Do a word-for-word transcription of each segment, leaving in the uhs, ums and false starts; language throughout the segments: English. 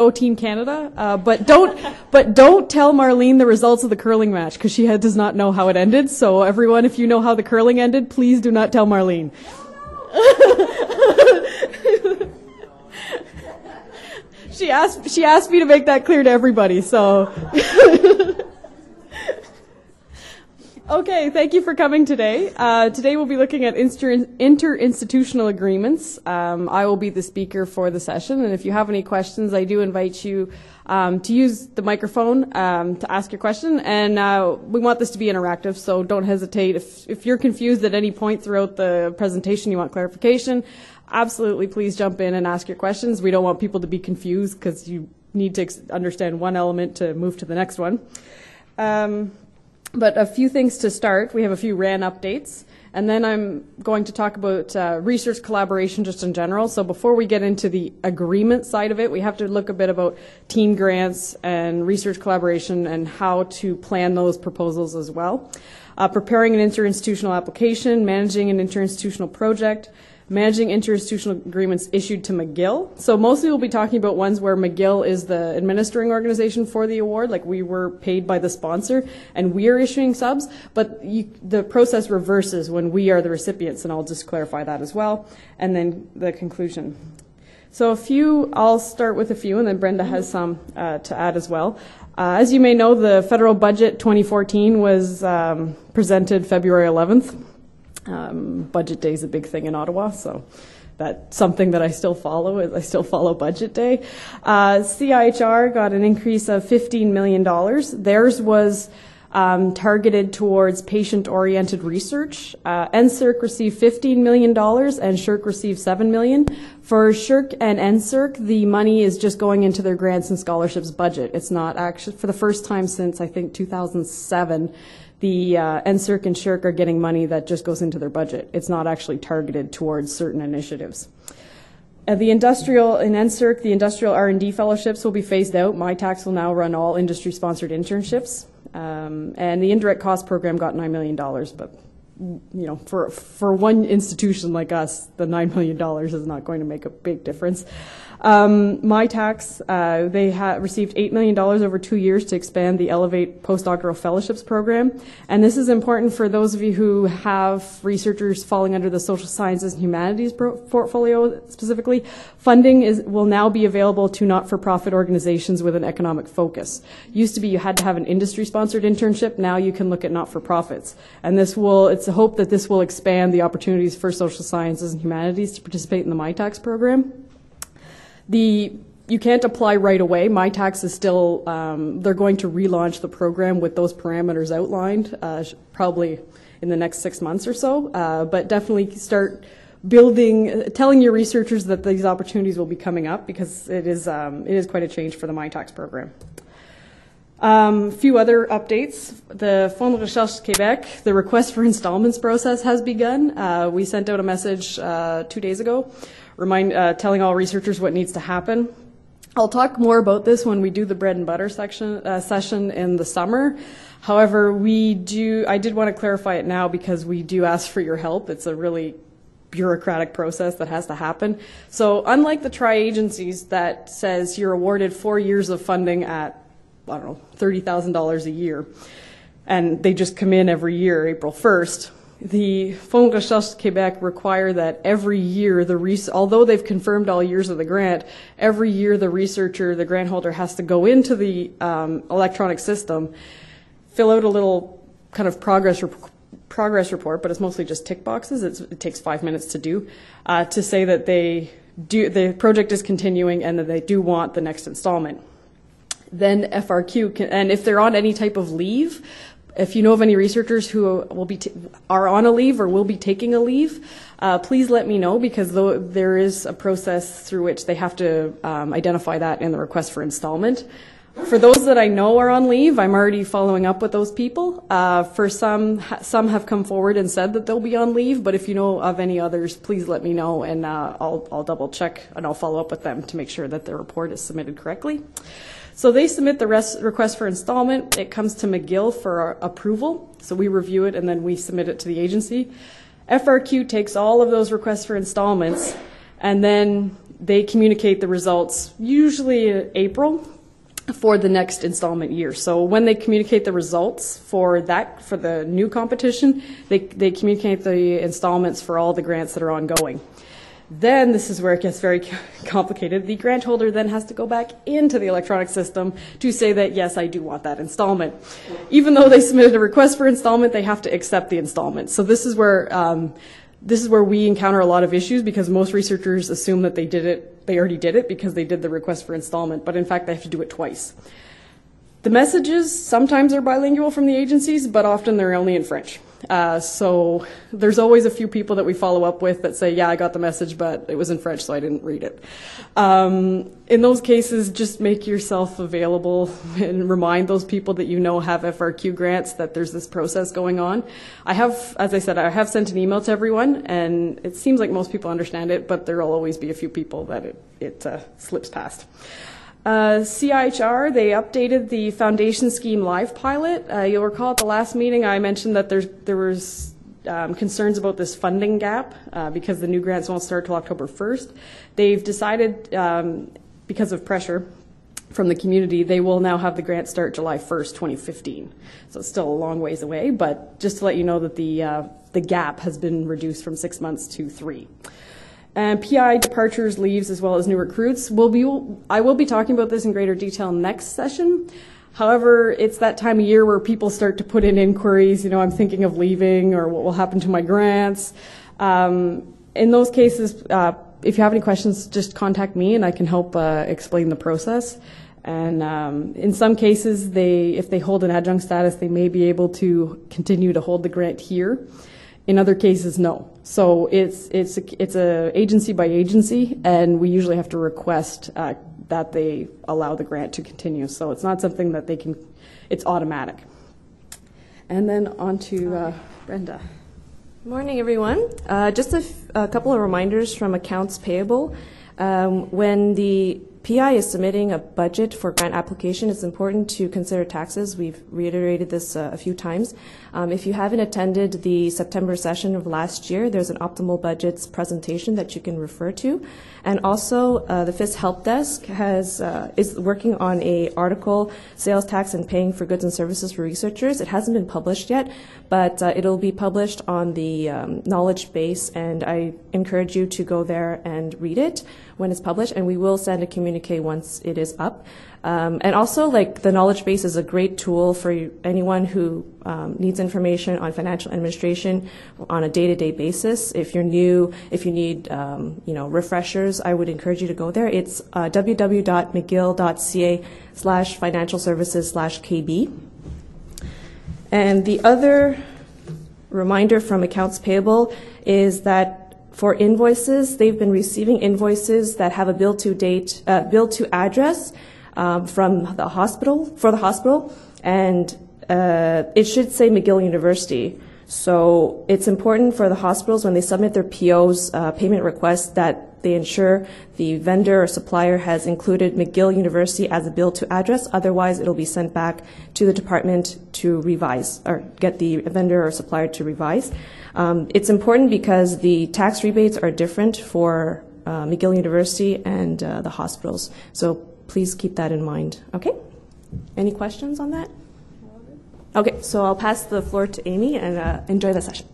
go Team Canada. Uh, but don't, but don't tell Marlene the results of the curling match because she had, does not know how it ended. So everyone, if you know how the curling ended, please do not tell Marlene. she asked. She asked me to make that clear to everybody. So. Okay, thank you for coming today. Uh, today we'll be looking at inter- interinstitutional agreements. Um, I will be the speaker for the session, and if you have any questions, I do invite you um, to use the microphone um, to ask your question. And uh, we want this to be interactive, so don't hesitate. If, if you're confused at any point throughout the presentation, you want clarification, absolutely please jump in and ask your questions. We don't want people to be confused because you need to ex- understand one element to move to the next one. Um, But a few things to start. We have a few R A N updates, and then I'm going to talk about uh, research collaboration just in general. So before we get into the agreement side of it, we have to look a bit about team grants and research collaboration and how to plan those proposals as well. Uh, preparing an interinstitutional application, managing an interinstitutional project, managing interinstitutional agreements issued to McGill. So mostly we'll be talking about ones where McGill is the administering organization for the award, like we were paid by the sponsor and we are issuing subs, but you, the process reverses when we are the recipients, and I'll just clarify that as well. And then the conclusion. So a few, I'll start with a few, and then Brenda has some uh, to add as well. Uh, as you may know, the federal budget twenty fourteen was um, presented February eleventh. Um, budget day is a big thing in Ottawa, so that's something that I still follow. I still follow budget day. Uh, C I H R got an increase of fifteen million dollars. Theirs was um, targeted towards patient-oriented research. Uh, N S E R C received fifteen million dollars and S H R C received seven million dollars. For S H R C and N S E R C, the money is just going into their grants and scholarships budget. It's not actually, for the first time since I think two thousand seven, the uh, N S E R C and S H R C are getting money that just goes into their budget. It's not actually targeted towards certain initiatives. Uh, the industrial, in N S E R C, the industrial R and D fellowships will be phased out. MyTax will now run all industry-sponsored internships. Um, and the indirect cost program got nine million dollars, but you know, for for one institution like us, the nine million dollars is not going to make a big difference. Um, MyTax, uh, they ha- received eight million dollars over two years to expand the Elevate Postdoctoral Fellowships program. And this is important for those of you who have researchers falling under the social sciences and humanities pro- portfolio specifically. Funding is will now be available to not-for-profit organizations with an economic focus. Used to be you had to have an industry-sponsored internship. Now you can look at not-for-profits. And this will, it's a hope that this will expand the opportunities for social sciences and humanities to participate in the MyTax program. The you can't apply right away. MyTax is still, um, they're going to relaunch the program with those parameters outlined, uh, probably in the next six months or so. Uh, but definitely start building, telling your researchers that these opportunities will be coming up, because it is um, it is quite a change for the MyTax program. A um, few other updates. The Fonds de Recherche Québec, the request for installments process has begun. Uh, we sent out a message uh, two days ago, remind, uh, telling all researchers what needs to happen. I'll talk more about this when we do the bread and butter section, uh, session in the summer. However, we do, I did want to clarify it now because we do ask for your help. It's a really bureaucratic process that has to happen. So unlike the tri-agencies that says you're awarded four years of funding at, I don't know, thirty thousand dollars a year, and they just come in every year, April first, the Fonds de Recherche Québec require that every year, the res- although they've confirmed all years of the grant, every year the researcher, the grant holder, has to go into the um, electronic system, fill out a little kind of progress report, progress report, but it's mostly just tick boxes. It's, it takes five minutes to do, uh, to say that they do, the project is continuing and that they do want the next installment. Then F R Q can, and if they're on any type of leave, if you know of any researchers who will be t- are on a leave or will be taking a leave, uh, please let me know, because though there is a process through which they have to um, identify that in the request for installment. For those that I know are on leave, I'm already following up with those people. Uh, for some, ha- some have come forward and said that they'll be on leave, but if you know of any others, please let me know, and uh, I'll, I'll double check and I'll follow up with them to make sure that their report is submitted correctly. So they submit the rest, request for installment. It comes to McGill for approval. So we review it and then we submit it to the agency. F R Q takes all of those requests for installments and then they communicate the results usually in April for the next installment year. So when they communicate the results for that, for the new competition, they, they communicate the installments for all the grants that are ongoing. Then this is where it gets very complicated. The grant holder then has to go back into the electronic system to say that, yes, I do want that installment. Even though they submitted a request for installment, they have to accept the installment. So this is where um, this is where we encounter a lot of issues, because most researchers assume that they did it, they already did it because they did the request for installment, but in fact they have to do it twice. The messages sometimes are bilingual from the agencies, but often they're only in French. Uh, so there's always a few people that we follow up with that say, yeah, I got the message, but it was in French, so I didn't read it. Um, in those cases, just make yourself available and remind those people that you know have F R Q grants that there's this process going on. I have, as I said, I have sent an email to everyone, and it seems like most people understand it, but there will always be a few people that it, it uh, slips past. Uh, C I H R, they updated the Foundation Scheme Live pilot. Uh, you'll recall at the last meeting I mentioned that there's, there was um, concerns about this funding gap uh, because the new grants won't start till October first. They've decided, um, because of pressure from the community, they will now have the grant start July first, twenty fifteen. So it's still a long ways away, but just to let you know that the, uh, the gap has been reduced from six months to three. And P I departures, leaves, as well as new recruits. We'll be, I will be talking about this in greater detail next session. However, it's that time of year where people start to put in inquiries, you know, I'm thinking of leaving, or what will happen to my grants. Um, in those cases, uh, if you have any questions, just contact me and I can help uh, explain the process. And um, in some cases, they, if they hold an adjunct status, they may be able to continue to hold the grant here. In other cases, no. So it's it's a, it's a agency by agency, and we usually have to request uh, that they allow the grant to continue. So it's not something that they can, it's automatic. And then on to uh, Brenda. Morning, everyone. Uh, just a, f a couple of reminders from accounts payable. Um, when the P I is submitting a budget for grant application, it's important to consider taxes. We've reiterated this uh, a few times. Um, if you haven't attended the September session of last year, there's an optimal budgets presentation that you can refer to. And also, uh, the F I S Help Desk has uh, is working on a article, Sales Tax and Paying for Goods and Services for Researchers. It hasn't been published yet, but uh, it'll be published on the um, knowledge base, and I encourage you to go there and read it when it's published, and we will send a communique once it is up. Um, and also, like, the knowledge base is a great tool for anyone who um, needs information on financial administration on a day-to-day basis. If you're new, if you need, um, you know, refreshers, I would encourage you to go there. It's uh, w w w dot mcgill dot c a slash financial services slash k b. And the other reminder from accounts payable is that for invoices, they've been receiving invoices that have a bill to date, uh, bill to address um, from the hospital, for the hospital, and uh, it should say McGill University. So it's important for the hospitals when they submit their P Os, uh, payment requests, that they ensure the vendor or supplier has included McGill University as a bill to address. Otherwise, it'll be sent back to the department to revise, or get the vendor or supplier to revise. Um, it's important because the tax rebates are different for uh, McGill University and uh, the hospitals. So please keep that in mind. Okay? Any questions on that? Okay, so I'll pass the floor to Amy, and uh, enjoy the session.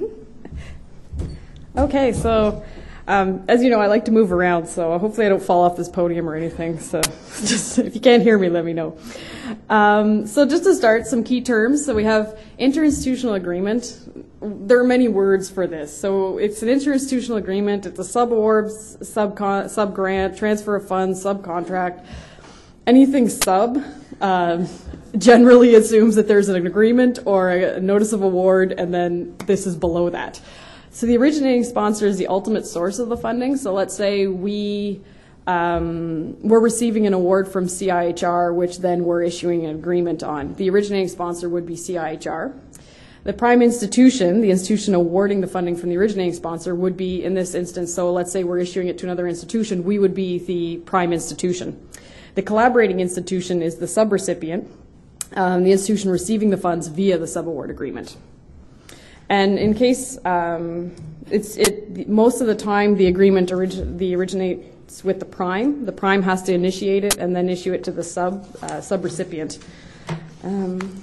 Okay, so um, as you know, I like to move around, so hopefully I don't fall off this podium or anything. So just if you can't hear me, let me know. Um, so just to start, some key terms. So we have interinstitutional agreement. There are many words for this. So it's an interinstitutional agreement. It's a sub-award, sub-con, sub-grant, transfer of funds, subcontract. Anything sub uh, generally assumes that there's an agreement or a notice of award, and then this is below that. So the originating sponsor is the ultimate source of the funding. So let's say we, um, we're receiving an award from C I H R, which then we're issuing an agreement on. The originating sponsor would be C I H R. The prime institution, the institution awarding the funding from the originating sponsor, would be, in this instance, so let's say we're issuing it to another institution, we would be the prime institution. The collaborating institution is the subrecipient, um, the institution receiving the funds via the subaward agreement. And in case, um, it's, it, most of the time the agreement, origi the originate, it's with the prime. The prime has to initiate it and then issue it to the sub uh, subrecipient. Um,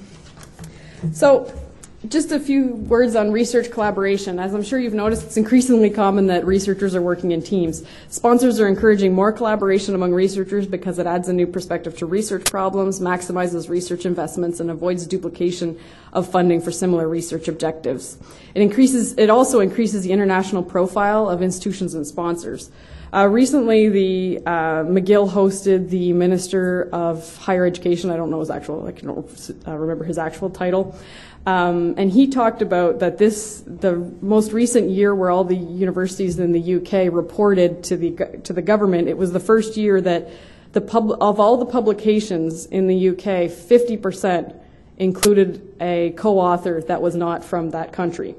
so just a few words on research collaboration. As I'm sure you've noticed, it's increasingly common that researchers are working in teams. Sponsors are encouraging more collaboration among researchers because it adds a new perspective to research problems, maximizes research investments, and avoids duplication of funding for similar research objectives. It increases, it also increases the international profile of institutions and sponsors. Uh, recently, the uh, McGill hosted the Minister of Higher Education. I don't know his actual, I can't uh, remember his actual title. Um, and he talked about that this, the most recent year where all the universities in the U K reported to the to the government, it was the first year that the pub, of all the publications in the U K, fifty percent included a co-author that was not from that country.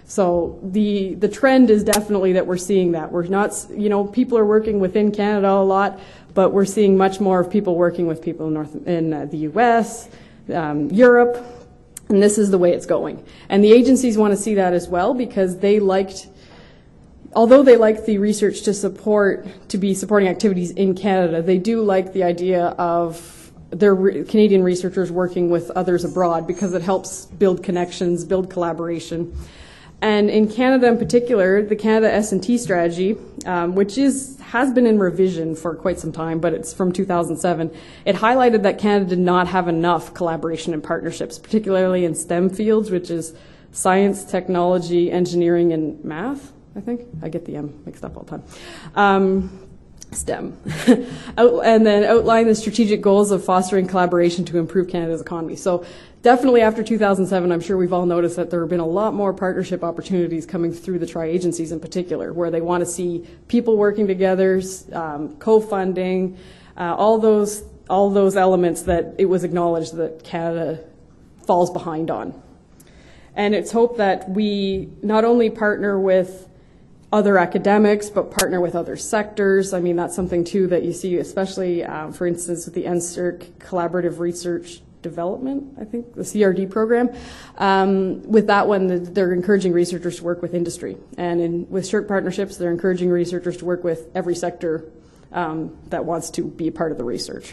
So the the trend is definitely that we're seeing that. We're not, you know, people are working within Canada a lot, but we're seeing much more of people working with people in North in uh, the U S, um, Europe. And this is the way it's going. And the agencies want to see that as well because they liked, although they like the research to support, to be supporting activities in Canada, they do like the idea of their re- Canadian researchers working with others abroad because it helps build connections, build collaboration. And in Canada in particular, the Canada S and T strategy, um, which is has been in revision for quite some time, but it's from two thousand seven, it highlighted that Canada did not have enough collaboration and partnerships, particularly in STEM fields, which is science, technology, engineering, and math, I think. I get the M mixed up all the time. Um, STEM. And then outline the strategic goals of fostering collaboration to improve Canada's economy. So definitely after two thousand seven, I'm sure we've all noticed that there have been a lot more partnership opportunities coming through the tri-agencies in particular, where they want to see people working together, um, co-funding, uh, all those all those elements that it was acknowledged that Canada falls behind on. And it's hoped that we not only partner with other academics, but partner with other sectors. I mean, that's something, too, that you see, especially, um, for instance, with the N S E R C Collaborative Research Development, I think, the C R D program. Um, with that one, they're encouraging researchers to work with industry. And in, with S S H R C partnerships, they're encouraging researchers to work with every sector um, that wants to be a part of the research.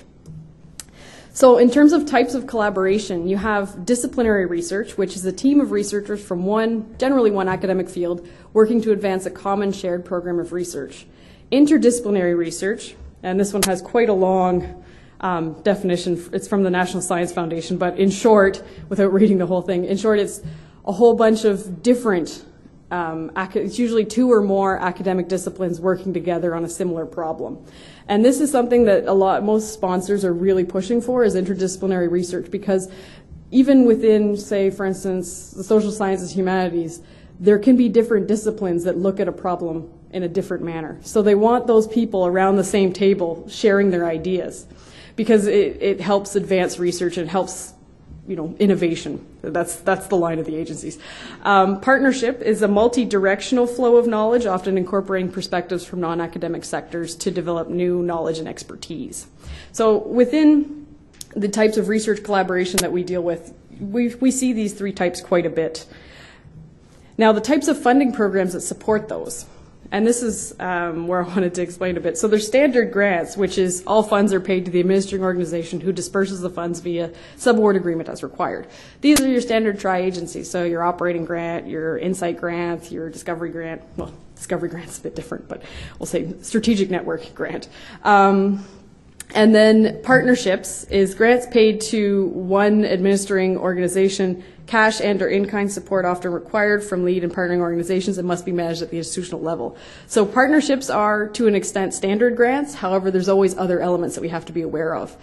So in terms of types of collaboration, you have disciplinary research, which is a team of researchers from one, generally one academic field, working to advance a common shared program of research. Interdisciplinary research, and this one has quite a long um, definition. It's from the National Science Foundation, but in short, without reading the whole thing, in short, it's a whole bunch of different, um, it's usually two or more academic disciplines working together on a similar problem. And this is something that a lot, most sponsors are really pushing for, is interdisciplinary research, because even within, say, for instance, the social sciences, humanities, there can be different disciplines that look at a problem in a different manner. So they want those people around the same table sharing their ideas, because it, it helps advance research and helps, you know, innovation. That's that's the line of the agencies. Um, partnership is a multi-directional flow of knowledge, often incorporating perspectives from non-academic sectors to develop new knowledge and expertise. So within the types of research collaboration that we deal with, we we see these three types quite a bit. Now, the types of funding programs that support those. And this is um, where I wanted to explain a bit. So there's standard grants, which is all funds are paid to the administering organization who disperses the funds via subaward agreement as required. These are your standard tri-agencies. So your operating grant, your insight grant, your discovery grant. Well, discovery grant's a bit different, but we'll say strategic network grant. Um, and then partnerships is grants paid to one administering organization. Cash and or in-kind support often required from lead and partnering organizations and must be managed at the institutional level. So partnerships are, to an extent, standard grants. However, there's always other elements that we have to be aware of.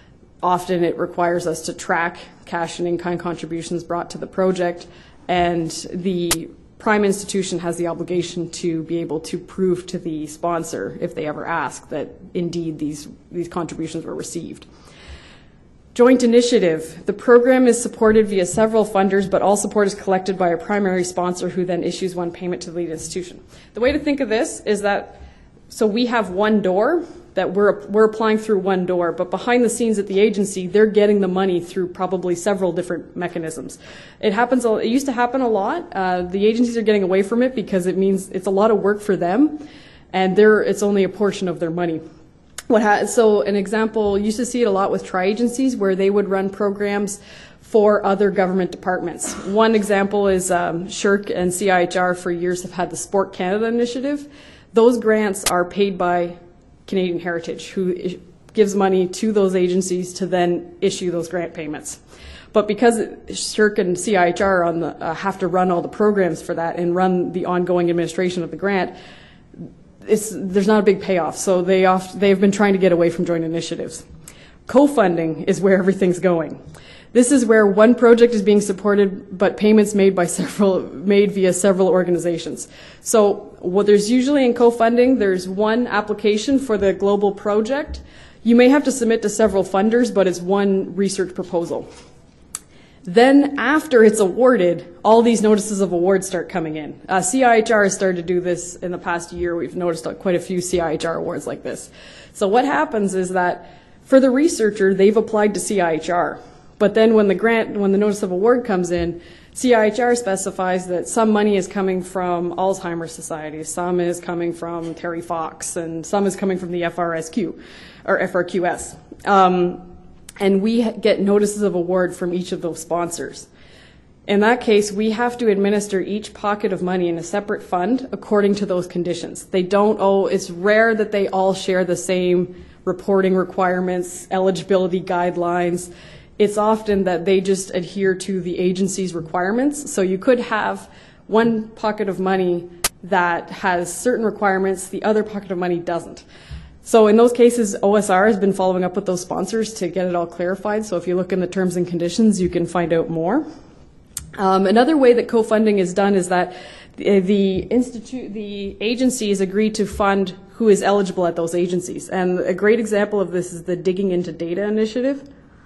Often it requires us to track cash and in-kind contributions brought to the project, and the prime institution has the obligation to be able to prove to the sponsor, if they ever ask, that indeed these, these contributions were received. Joint initiative. The program is supported via several funders, but all support is collected by a primary sponsor who then issues one payment to the lead institution. The way to think of this is that, so we have one door that we're, we're applying through one door, but behind the scenes at the agency, they're getting the money through probably several different mechanisms. It happens, it used to happen a lot. Uh, the agencies are getting away from it because it means it's a lot of work for them. and they're, it's only a portion of their money. What ha- so an example, you used to see it a lot with tri-agencies where they would run programs for other government departments. One example is um, S S H R C and C I H R for years have had the Sport Canada initiative. Those grants are paid by Canadian Heritage, who is, gives money to those agencies to then issue those grant payments. But because S S H R C and C I H R on the, uh, have to run all the programs for that and run the ongoing administration of the grant, it's, there's not a big payoff. So they oft, they've been trying to get away from joint initiatives. Co-funding is where everything's going. This is where one project is being supported, but payments made by several made via several organizations. So what there's usually in co-funding, there's one application for the global project. You may have to submit to several funders, but it's one research proposal. Then after it's awarded, all these notices of award start coming in. Uh, C I H R has started to do this in the past year. We've noticed quite a few C I H R awards like this. So what happens is that for the researcher, they've applied to C I H R. But then when the grant, when the notice of award comes in, C I H R specifies that some money is coming from Alzheimer's Society, some is coming from Terry Fox, and some is coming from the F R S Q, or F R Q S. Um, and we get notices of award from each of those sponsors. In that case, we have to administer each pocket of money in a separate fund according to those conditions. They don't, oh, it's rare that they all share the same reporting requirements, eligibility guidelines. It's often that they just adhere to the agency's requirements. So you could have one pocket of money that has certain requirements, the other pocket of money doesn't. So in those cases, O S R has been following up with those sponsors to get it all clarified. So if you look in the terms and conditions, you can find out more. Um, another way that co-funding is done is that the, the institute, the agencies agree to fund who is eligible at those agencies. And a great example of this is the Digging into Data initiative,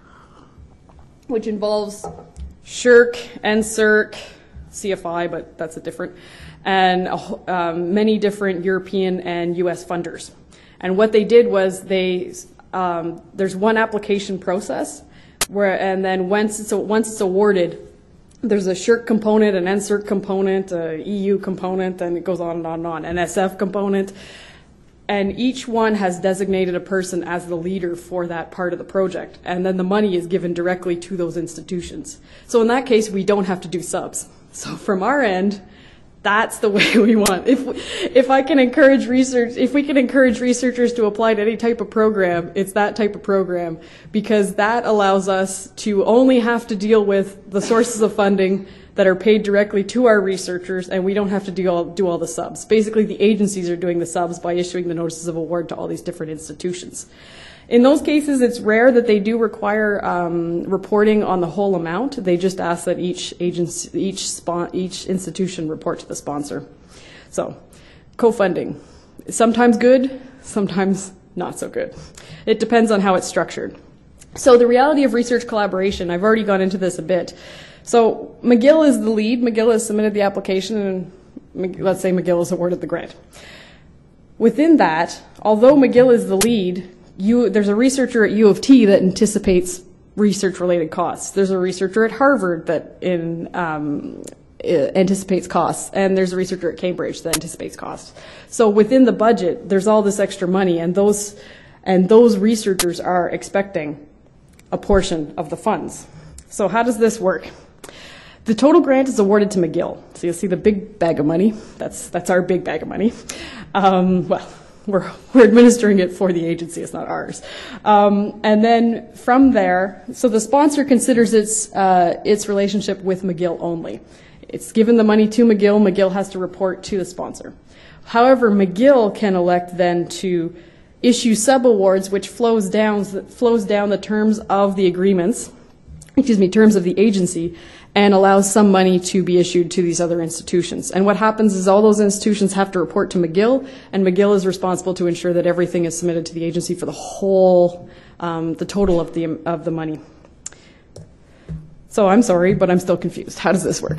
which involves S S H R C, N S E R C, C F I, but that's a different, and um, many different European and U S funders. And what they did was they, um, there's one application process, where, and then once it's, once it's awarded, there's a S H R C component, an N S E R C component, a E U component, and it goes on and on and on, an S F component. And each one has designated a person as the leader for that part of the project. And then the money is given directly to those institutions. So in that case, we don't have to do subs. So from our end, that's the way we want. If, if I can encourage research, if we can encourage researchers to apply to any type of program, it's that type of program, because that allows us to only have to deal with the sources of funding that are paid directly to our researchers, and we don't have to do all, do all the subs. Basically, the agencies are doing the subs by issuing the notices of award to all these different institutions. In those cases, it's rare that they do require um, reporting on the whole amount. They just ask that each agency, each, spon each institution report to the sponsor. So, co-funding. Sometimes good, sometimes not so good. It depends on how it's structured. So the reality of research collaboration, I've already gone into this a bit. So McGill is the lead. McGill has submitted the application, and let's say McGill has awarded the grant. Within that, although McGill is the lead, you, there's a researcher at U of T that anticipates research-related costs. There's a researcher at Harvard that in, um, anticipates costs, and there's a researcher at Cambridge that anticipates costs. So within the budget, there's all this extra money, and those, and those researchers are expecting a portion of the funds. So how does this work? The total grant is awarded to McGill. So you'll see the big bag of money. That's, that's our big bag of money. Um, well, we're, we're administering it for the agency. It's not ours. Um, and then from there, so the sponsor considers its, uh, its relationship with McGill only. It's given the money to McGill. McGill has to report to the sponsor. However, McGill can elect then to issue sub-awards, which flows down, flows down the terms of the agreements, excuse me, terms of the agency, and allows some money to be issued to these other institutions. And what happens is all those institutions have to report to McGill, and McGill is responsible to ensure that everything is submitted to the agency for the whole, um, the total of the, of the money. So I'm sorry, but I'm still confused. How does this work?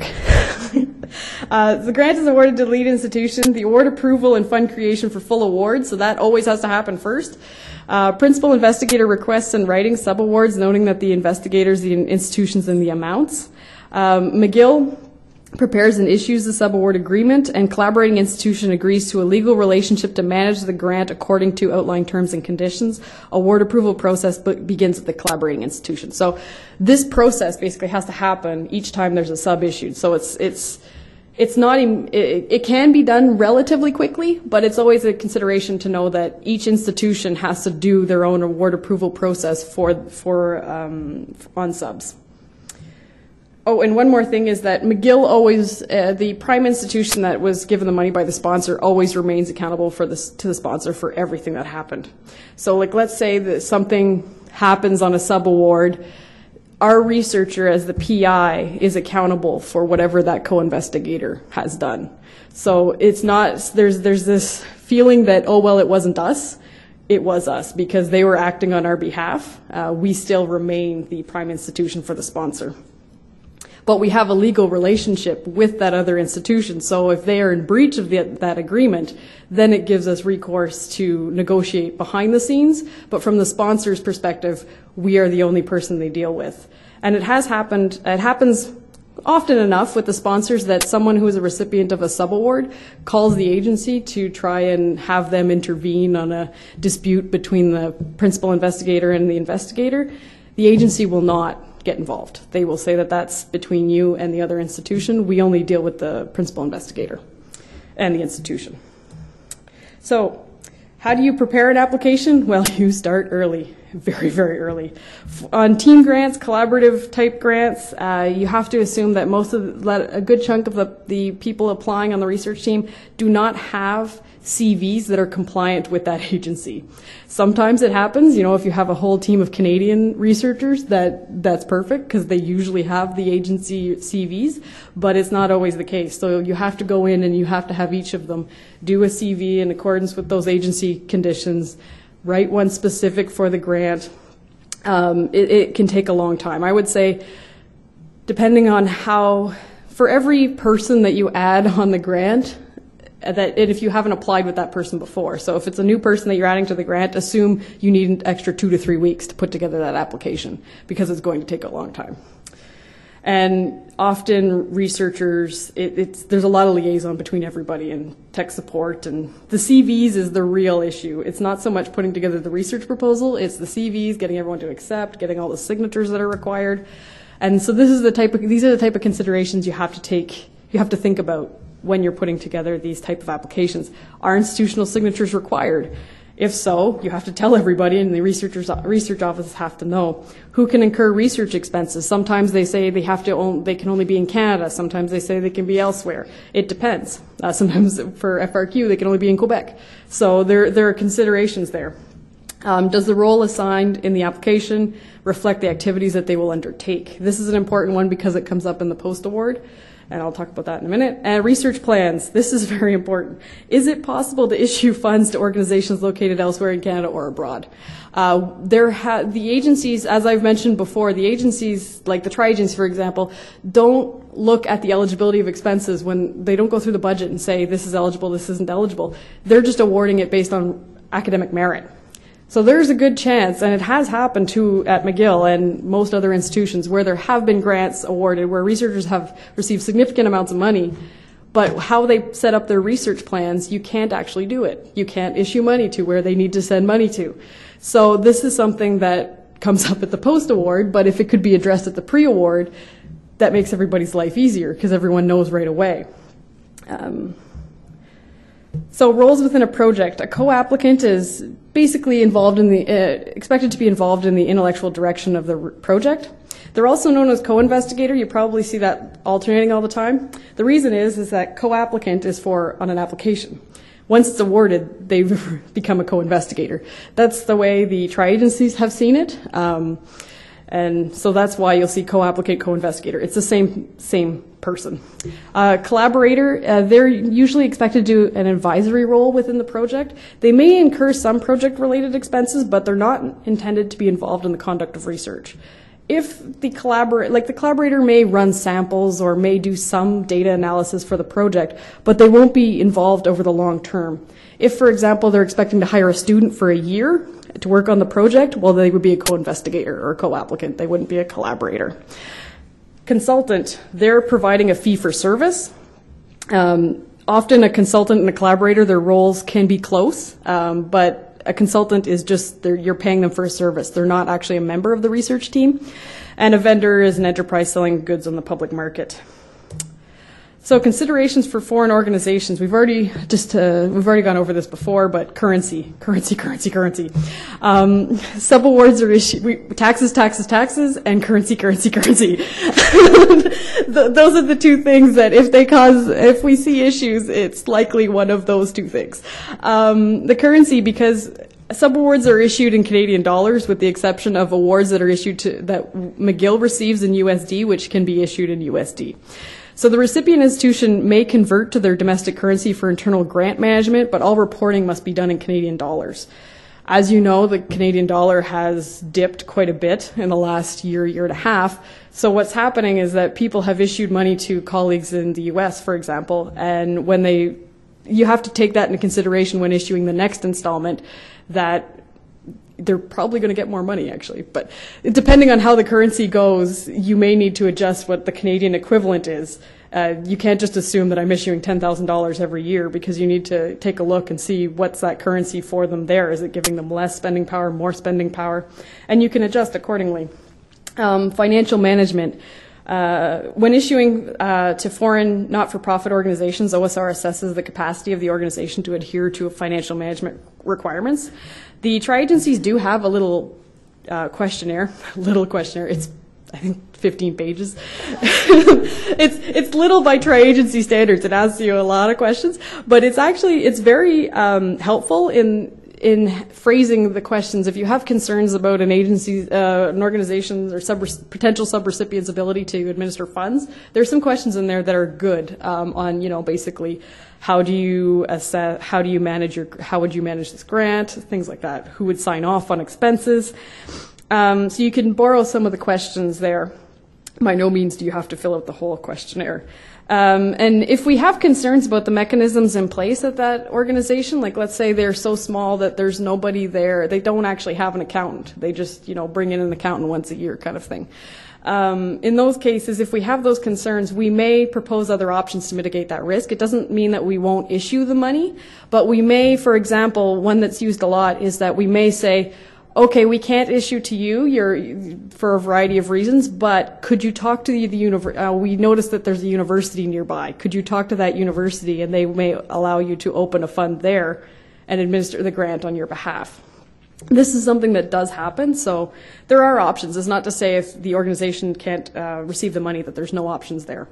uh, the grant is awarded to the lead institution. The award approval and fund creation for full awards, so that always has to happen first. Uh, principal investigator requests and writing sub-awards, noting that the investigators, the institutions, and the amounts. Um, McGill prepares and issues the subaward agreement, and collaborating institution agrees to a legal relationship to manage the grant according to outlined terms and conditions. Award approval process be- begins at the collaborating institution. So this process basically has to happen each time there's a sub issued. So it's it's it's not it, it can be done relatively quickly, but it's always a consideration to know that each institution has to do their own award approval process for for um, on subs. Oh, and one more thing is that McGill always, uh, the prime institution that was given the money by the sponsor always remains accountable for this, to the sponsor for everything that happened. So like, let's say that something happens on a sub-award, our researcher as the P I is accountable for whatever that co-investigator has done. So it's not, there's, there's this feeling that, oh, well, it wasn't us. It was us because they were acting on our behalf. Uh, we still remain the prime institution for the sponsor. But we have a legal relationship with that other institution. So if they are in breach of the, that agreement, then it gives us recourse to negotiate behind the scenes. But from the sponsor's perspective, we are the only person they deal with. And it has happened, it happens often enough with the sponsors that someone who is a recipient of a subaward calls the agency to try and have them intervene on a dispute between the principal investigator and the investigator. The agency will not get involved. They will say that that's between you and the other institution. We only deal with the principal investigator and the institution. So how do you prepare an application? Well, you start early, very, very early. On team grants, collaborative type grants, uh, you have to assume that most of the, a good chunk of the, the people applying on the research team do not have C Vs that are compliant with that agency. Sometimes it happens, you know, if you have a whole team of Canadian researchers, that that's perfect because they usually have the agency C Vs, but it's not always the case. So you have to go in and you have to have each of them do a C V in accordance with those agency conditions, write one specific for the grant. Um, it, it can take a long time. I would say, depending on how, for every person that you add on the grant, that if you haven't applied with that person before. So if it's a new person that you're adding to the grant, assume you need an extra two to three weeks to put together that application because it's going to take a long time. And often researchers, it, it's, there's a lot of liaison between everybody and tech support, and the C Vs is the real issue. It's not so much putting together the research proposal, it's the C Vs, getting everyone to accept, getting all the signatures that are required. And so this is the type of, these are the type of considerations you have to take, you have to think about when you're putting together these type of applications. Are institutional signatures required? If so, you have to tell everybody, and the researchers, research offices have to know who can incur research expenses. Sometimes they say they have to, own, they can only be in Canada. Sometimes they say they can be elsewhere. It depends. Uh, sometimes for F R Q, they can only be in Quebec. So there, there are considerations there. Um, does the role assigned in the application reflect the activities that they will undertake? This is an important one because it comes up in the post award, and I'll talk about that in a minute. And research plans, this is very important. Is it possible to issue funds to organizations located elsewhere in Canada or abroad? Uh, there ha- the agencies, as I've mentioned before, the agencies, like the Tri-Agency, for example, don't look at the eligibility of expenses when they don't go through the budget and say this is eligible, this isn't eligible. They're just awarding it based on academic merit. So there's a good chance, and it has happened too at McGill and most other institutions, where there have been grants awarded where researchers have received significant amounts of money, but how they set up their research plans, you can't actually do it. You can't issue money to where they need to send money to. So this is something that comes up at the post-award, but if it could be addressed at the pre-award, that makes everybody's life easier because everyone knows right away. Um, So roles within a project. A co-applicant is basically involved in the, uh, expected to be involved in the intellectual direction of the r- project. They're also known as co-investigator. You probably see that alternating all the time. The reason is, is that co-applicant is for on an application. Once it's awarded, they become a co-investigator. That's the way the tri-agencies have seen it. Um, And so that's why you'll see co-applicant, co-investigator. It's the same same person. Uh, collaborator, uh, they're usually expected to do an advisory role within the project. They may incur some project-related expenses, but they're not intended to be involved in the conduct of research. If the collaborator, like the collaborator may run samples or may do some data analysis for the project, but they won't be involved over the long term. If, for example, they're expecting to hire a student for a year to work on the project, well, they would be a co-investigator or a co-applicant. They wouldn't be a collaborator. Consultant, they're providing a fee for service. Um, often a consultant and a collaborator, their roles can be close, um, but a consultant is just, you're paying them for a service. They're not actually a member of the research team. And a vendor is an enterprise selling goods on the public market. So considerations for foreign organizations. We've already just uh, we've already gone over this before, but currency, currency, currency, currency. Um, sub-awards are issued. We, taxes, taxes, taxes, and currency, currency, currency. Th- those are the two things that if they cause, if we see issues, it's likely one of those two things. Um, the currency, because sub-awards are issued in Canadian dollars, with the exception of awards that are issued to that McGill receives in U S D, which can be issued in U S D. So the recipient institution may convert to their domestic currency for internal grant management, but all reporting must be done in Canadian dollars. As you know, the Canadian dollar has dipped quite a bit in the last year, year and a half. So what's happening is that people have issued money to colleagues in the U S, for example, and when they, you have to take that into consideration when issuing the next installment, that they're probably going to get more money, actually. But depending on how the currency goes, you may need to adjust what the Canadian equivalent is. Uh, you can't just assume that I'm issuing ten thousand dollars every year, because you need to take a look and see what's that currency for them there. Is it giving them less spending power, more spending power? And you can adjust accordingly. Um, financial management. Uh, when issuing uh, to foreign not-for-profit organizations, O S R assesses the capacity of the organization to adhere to financial management requirements. The tri-agencies do have a little uh, questionnaire, little questionnaire. It's, I think, fifteen pages. it's it's little by tri-agency standards. It asks you a lot of questions, but it's actually it's very um, helpful in in phrasing the questions. If you have concerns about an agency, uh, an organization's or sub potential subrecipient's ability to administer funds, there's some questions in there that are good um, on, you know, basically how do you assess, how do you manage your, how would you manage this grant, things like that. Who would sign off on expenses? Um, so you can borrow some of the questions there. By no means do you have to fill out the whole questionnaire. Um, and if we have concerns about the mechanisms in place at that organization, like let's say they're so small that there's nobody there, they don't actually have an accountant. They just, you know, bring in an accountant once a year kind of thing. Um, in those cases, if we have those concerns, we may propose other options to mitigate that risk. It doesn't mean that we won't issue the money, but we may, for example, one that's used a lot is that we may say, okay, we can't issue to you you're, for a variety of reasons, but could you talk to the, the university? Uh, we noticed that there's a university nearby. Could you talk to that university, and they may allow you to open a fund there and administer the grant on your behalf. This is something that does happen, so there are options. It's not to say if the organization can't uh, receive the money that there's no options there.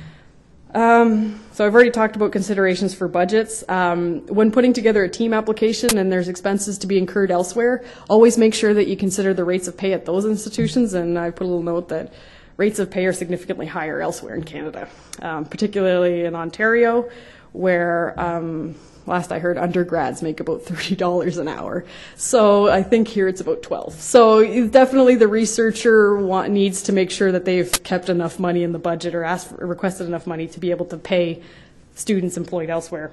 Um, so I've already talked about considerations for budgets. Um, when putting together a team application and there's expenses to be incurred elsewhere, always make sure that you consider the rates of pay at those institutions, and I put a little note that rates of pay are significantly higher elsewhere in Canada, um, particularly in Ontario, where um, last I heard undergrads make about thirty dollars an hour. So I think here it's about twelve. So definitely the researcher want, needs to make sure that they've kept enough money in the budget or asked for, requested enough money to be able to pay students employed elsewhere.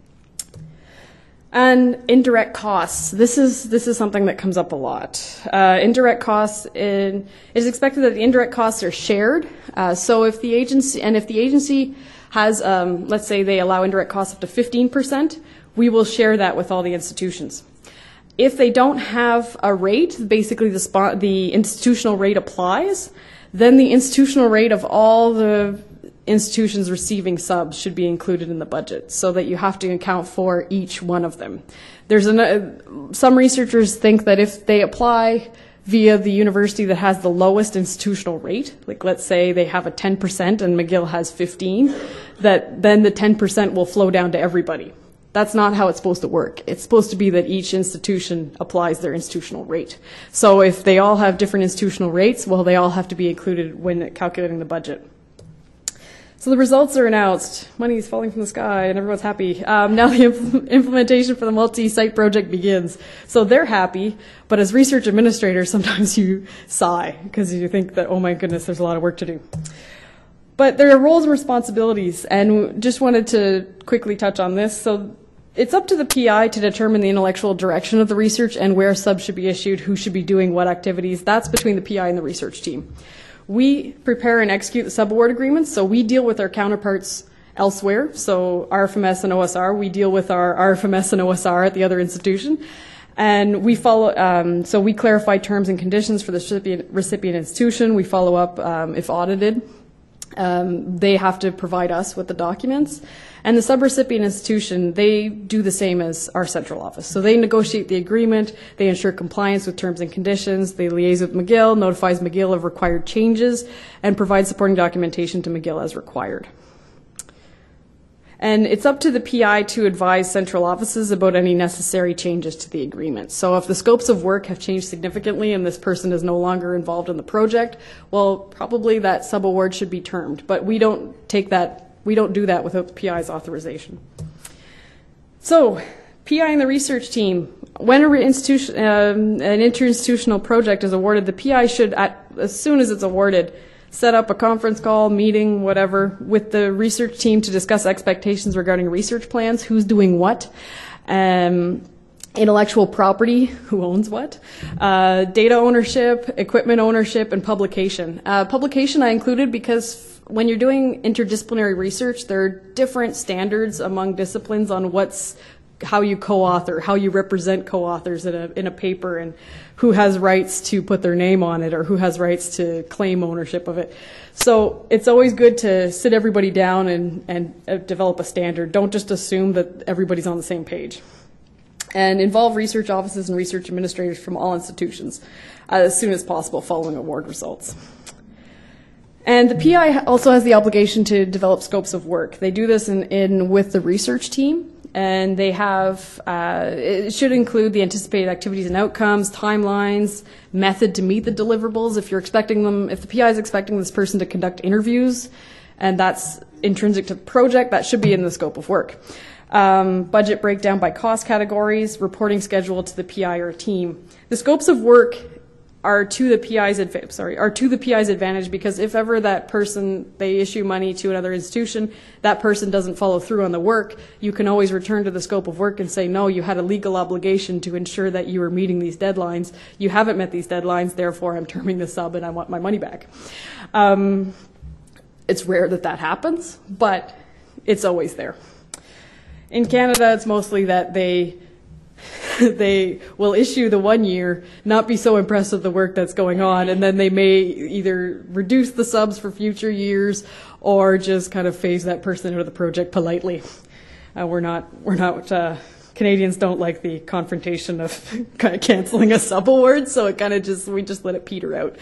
And indirect costs. This is this is something that comes up a lot. Uh, indirect costs. In, it is expected that the indirect costs are shared. Uh, so if the agency and if the agency has, um, let's say they allow indirect costs up to fifteen percent, we will share that with all the institutions. If they don't have a rate, basically the, spot, the institutional rate applies, then the institutional rate of all the institutions receiving subs should be included in the budget, so that you have to account for each one of them. There's an, uh, some researchers think that if they apply via the university that has the lowest institutional rate, like let's say they have a ten percent and McGill has fifteen, that then the ten percent will flow down to everybody. That's not how it's supposed to work. It's supposed to be that each institution applies their institutional rate. So if they all have different institutional rates, well, they all have to be included when calculating the budget. So the results are announced. Money is falling from the sky and everyone's happy. Um, now the imp implementation for the multi-site project begins. So they're happy, but as research administrators, sometimes you sigh because you think that, oh my goodness, there's a lot of work to do. But there are roles and responsibilities, and just wanted to quickly touch on this. So it's up to the P I to determine the intellectual direction of the research and where subs should be issued, who should be doing what activities. That's between the P I and the research team. We prepare and execute the subaward agreements, so we deal with our counterparts elsewhere. So R F M S and O S R, we deal with our R F M S and O S R at the other institution. And we follow, um, so we clarify terms and conditions for the recipient, recipient institution. We follow up um, if audited. Um, they have to provide us with the documents. And the subrecipient institution, they do the same as our central office. So they negotiate the agreement, they ensure compliance with terms and conditions, they liaise with McGill, notifies McGill of required changes, and provides supporting documentation to McGill as required. And it's up to the P I to advise central offices about any necessary changes to the agreement. So if the scopes of work have changed significantly and this person is no longer involved in the project, well, probably that subaward should be termed. But we don't take that, we don't do that without the P I's authorization. So, P I and the research team, when an, institution, um, an interinstitutional project is awarded, the P I should, at, as soon as it's awarded, set up a conference call, meeting, whatever, with the research team to discuss expectations regarding research plans, who's doing what, um, intellectual property, who owns what, uh, data ownership, equipment ownership, and publication. Uh, publication I included because when you're doing interdisciplinary research, there are different standards among disciplines on what's how you co-author, how you represent co-authors in a, in a paper, and who has rights to put their name on it or who has rights to claim ownership of it. So it's always good to sit everybody down and, and uh, develop a standard. Don't just assume that everybody's on the same page. And involve research offices and research administrators from all institutions uh, as soon as possible following award results. And the P I also has the obligation to develop scopes of work. They do this in, in with the research team. And they have, uh, it should include the anticipated activities and outcomes, timelines, method to meet the deliverables. If you're expecting them, if the P I is expecting this person to conduct interviews, and that's intrinsic to the project, that should be in the scope of work. Um, budget breakdown by cost categories, reporting schedule to the P I or team. The scopes of work are to the P I's adv- sorry are to the P I's advantage, because if ever that person, they issue money to another institution, that person doesn't follow through on the work, you can always return to the scope of work and say, no, you had a legal obligation to ensure that you were meeting these deadlines. You haven't met these deadlines, therefore I'm terming the sub and I want my money back. Um, it's rare that that happens, but it's always there. In Canada, it's mostly that they they will issue the one year, not be so impressed with the work that's going on, and then they may either reduce the subs for future years or just kind of phase that person out of the project politely. Uh, we're not, we're not, uh, Canadians don't like the confrontation of kind of canceling a sub award, so it kind of just, we just let it peter out.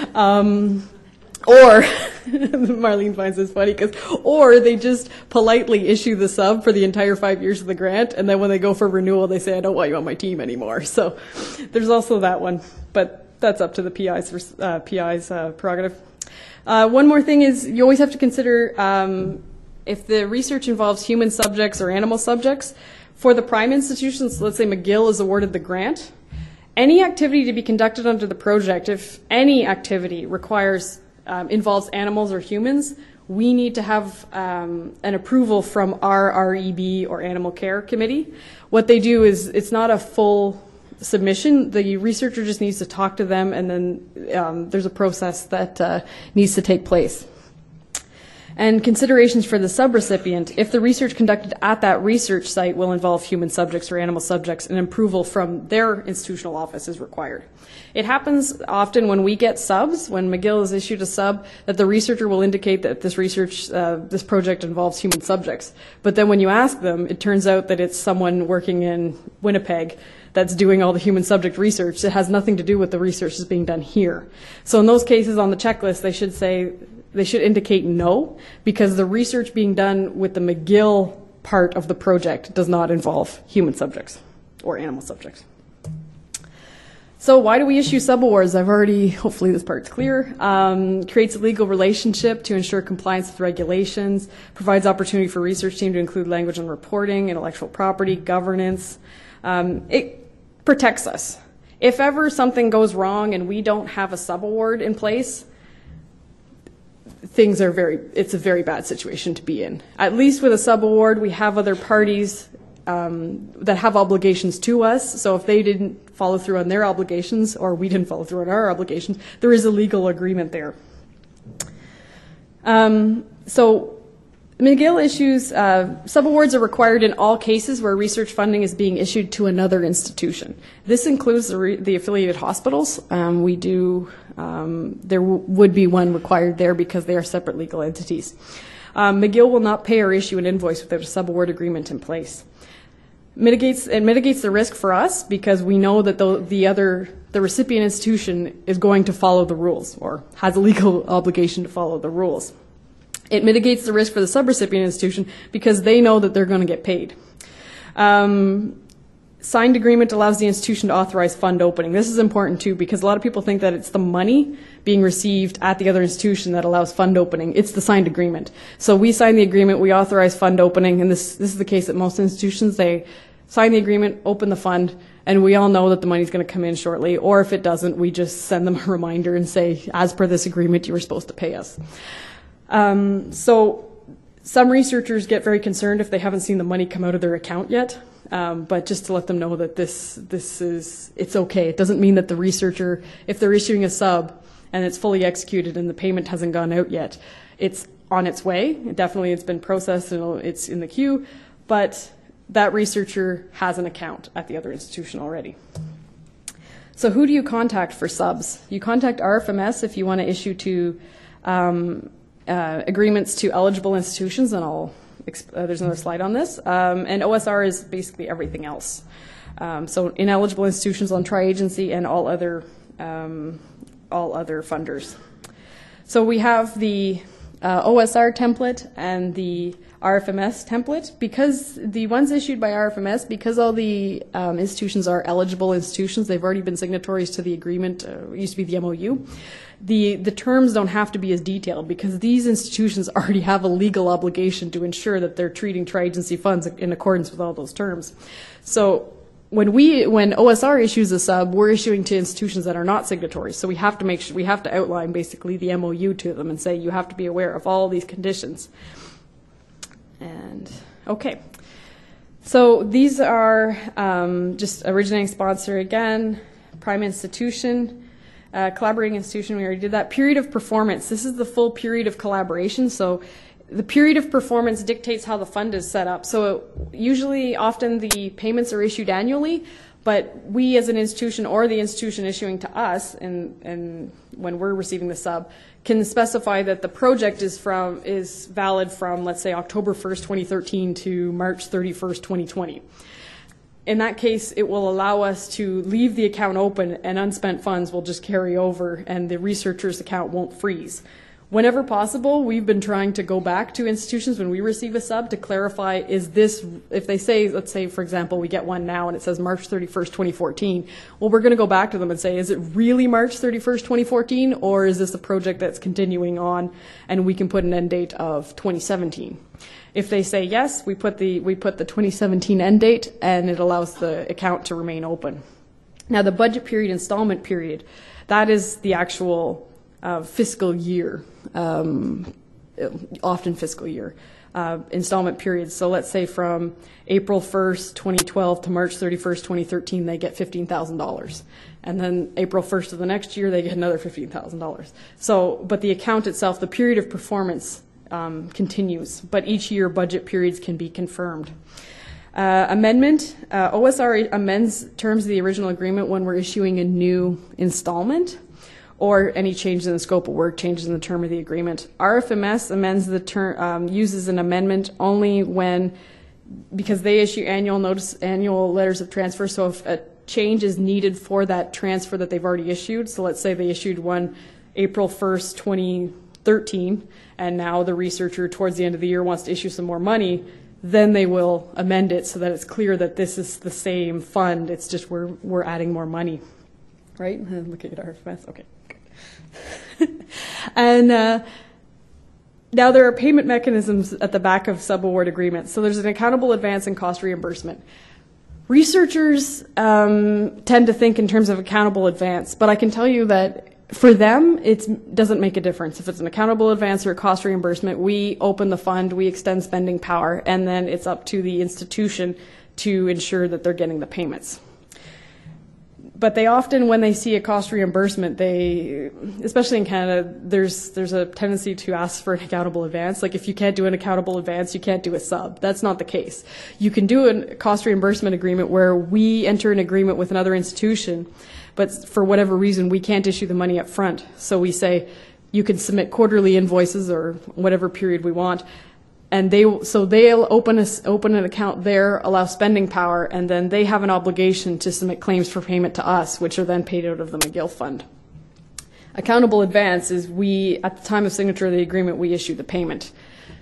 Um, Or, Marlene finds this funny, because, or they just politely issue the sub for the entire five years of the grant, and then when they go for renewal, they say, I don't want you on my team anymore. So there's also that one, but that's up to the P I's, uh, P I's uh, prerogative. Uh, one more thing is you always have to consider um, if the research involves human subjects or animal subjects. For the prime institutions, let's say McGill is awarded the grant, any activity to be conducted under the project, if any activity requires Um, involves animals or humans, we need to have um, an approval from our R E B or Animal Care Committee. What they do is, it's not a full submission. The researcher just needs to talk to them, and then um, there's a process that uh, needs to take place. And considerations for the subrecipient: if the research conducted at that research site will involve human subjects or animal subjects, an approval from their institutional office is required. It happens often when we get subs, when McGill is issued a sub, that the researcher will indicate that this research, uh, this project involves human subjects. But then when you ask them, it turns out that it's someone working in Winnipeg that's doing all the human subject research. It has nothing to do with the research that's being done here. So in those cases on the checklist, they should say, they should indicate no, because the research being done with the McGill part of the project does not involve human subjects or animal subjects. So why do we issue subawards? I've already, hopefully this part's clear. Um, creates a legal relationship to ensure compliance with regulations, provides opportunity for research team to include language on reporting, intellectual property, governance. Um, it protects us. If ever something goes wrong and we don't have a subaward in place, things are very, it's a very bad situation to be in. At least with a subaward, we have other parties Um, that have obligations to us. So if they didn't follow through on their obligations, or we didn't follow through on our obligations, there is a legal agreement there. Um, so McGill issues, uh, subawards are required in all cases where research funding is being issued to another institution. This includes the, re- the affiliated hospitals. Um, we do, um, there w- would be one required there because they are separate legal entities. Um, McGill will not pay or issue an invoice without a subaward agreement in place. Mitigates, it mitigates the risk for us because we know that the, the other, the recipient institution is going to follow the rules or has a legal obligation to follow the rules. It mitigates the risk for the subrecipient institution because they know that they're going to get paid. Um, signed agreement allows the institution to authorize fund opening. This is important too because a lot of people think that it's the money being received at the other institution that allows fund opening. It's the signed agreement. So we sign the agreement, we authorize fund opening, and this, this is the case at most institutions. They sign the agreement, open the fund, and we all know that the money's going to come in shortly. Or if it doesn't, we just send them a reminder and say, as per this agreement, you were supposed to pay us. Um, so some researchers get very concerned if they haven't seen the money come out of their account yet, um, but just to let them know that this this is, it's okay. It doesn't mean that the researcher, if they're issuing a sub and it's fully executed and the payment hasn't gone out yet, it's on its way. It definitely it's been processed and it's in the queue, but that researcher has an account at the other institution already. So who do you contact for subs? You contact R F M S if you want to issue to um, Uh, agreements to eligible institutions, and I'll exp- uh, there's another slide on this. Um, and O S R is basically everything else. Um, so ineligible institutions on tri-agency and all other um, all other funders. So we have the uh, O S R template and the R F M S template. Because the ones issued by R F M S, because all the um, institutions are eligible institutions, they've already been signatories to the agreement. Uh, it used to be the M O U. The, the terms don't have to be as detailed because these institutions already have a legal obligation to ensure that they're treating tri-agency funds in accordance with all those terms. So when we, when O S R issues a sub, we're issuing to institutions that are not signatories. So we have to make sure, we have to outline basically the M O U to them and say you have to be aware of all these conditions. And, okay. So these are um, just originating sponsor again, prime institution. Uh, collaborating institution, we already did that. Period of performance. This is the full period of collaboration. So the period of performance dictates how the fund is set up. So usually, often the payments are issued annually, but we as an institution or the institution issuing to us, and, and when we're receiving the sub, can specify that the project is from is valid from, let's say, October first, twenty thirteen to March thirty-first, twenty twenty. In that case, it will allow us to leave the account open and unspent funds will just carry over and the researcher's account won't freeze. Whenever possible, we've been trying to go back to institutions when we receive a sub to clarify, is this, if they say, let's say, for example, we get one now and it says March thirty-first, twenty fourteen, well, we're going to go back to them and say, is it really March thirty-first, twenty fourteen, or is this a project that's continuing on and we can put an end date of twenty seventeen? If they say yes, we put the we put the twenty seventeen end date, and it allows the account to remain open. Now, the budget period, installment period, that is the actual uh, fiscal year, um, often fiscal year uh, installment periods. So let's say from April first, twenty twelve to March thirty-first, twenty thirteen, they get fifteen thousand dollars. And then April first of the next year, they get another fifteen thousand dollars. So, but the account itself, the period of performance, Um, continues, but each year budget periods can be confirmed. Uh, amendment, uh, O S R amends terms of the original agreement when we're issuing a new installment or any change in the scope of work, changes in the term of the agreement. R F M S amends the term, um, uses an amendment only when, because they issue annual notice, annual letters of transfer, so if a change is needed for that transfer that they've already issued, so let's say they issued one April first, twenty thirteen, and now the researcher towards the end of the year wants to issue some more money, then they will amend it so that it's clear that this is the same fund. It's just we're we're adding more money, right? Looking at R F M S, okay. And uh, now there are payment mechanisms at the back of subaward agreements. So there's an accountable advance and cost reimbursement. Researchers um, tend to think in terms of accountable advance, but I can tell you that for them, it doesn't make a difference. If it's an accountable advance or a cost reimbursement, we open the fund, we extend spending power, and then it's up to the institution to ensure that they're getting the payments. but they often, when they see a cost reimbursement, they, especially in Canada, there's there's a tendency to ask for an accountable advance. Like if you can't do an accountable advance, you can't do a sub. That's not the case. You can do a cost reimbursement agreement where we enter an agreement with another institution, but for whatever reason, we can't issue the money up front. So we say, you can submit quarterly invoices or whatever period we want, and they so they'll open a, open an account there, allow spending power, and then they have an obligation to submit claims for payment to us, which are then paid out of the McGill Fund. Accountable advance is we, at the time of signature of the agreement, we issue the payment.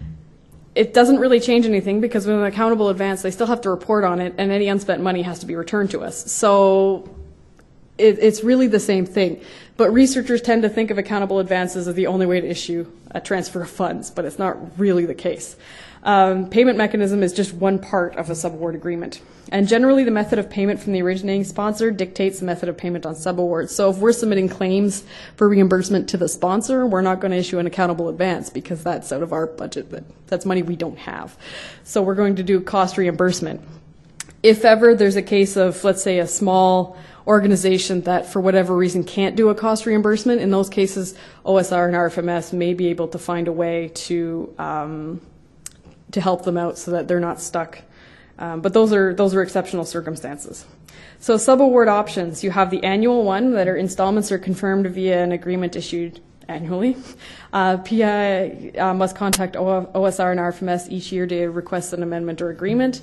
It doesn't really change anything because with an accountable advance, they still have to report on it, and any unspent money has to be returned to us. So it, it's really the same thing. But researchers tend to think of accountable advances as the only way to issue a transfer of funds, but it's not really the case. Um, payment mechanism is just one part of a subaward agreement. And generally the method of payment from the originating sponsor dictates the method of payment on subawards. So if we're submitting claims for reimbursement to the sponsor, we're not going to issue an accountable advance because that's out of our budget. That's money we don't have. So we're going to do cost reimbursement. If ever there's a case of, let's say, a small organization that for whatever reason can't do a cost reimbursement, in those cases O S R and R F M S may be able to find a way to um, to help them out so that they're not stuck. Um, but those are those are exceptional circumstances. So subaward options, you have the annual one that are installments are confirmed via an agreement issued annually. Uh, P I uh, must contact O S R and R F M S each year to request an amendment or agreement.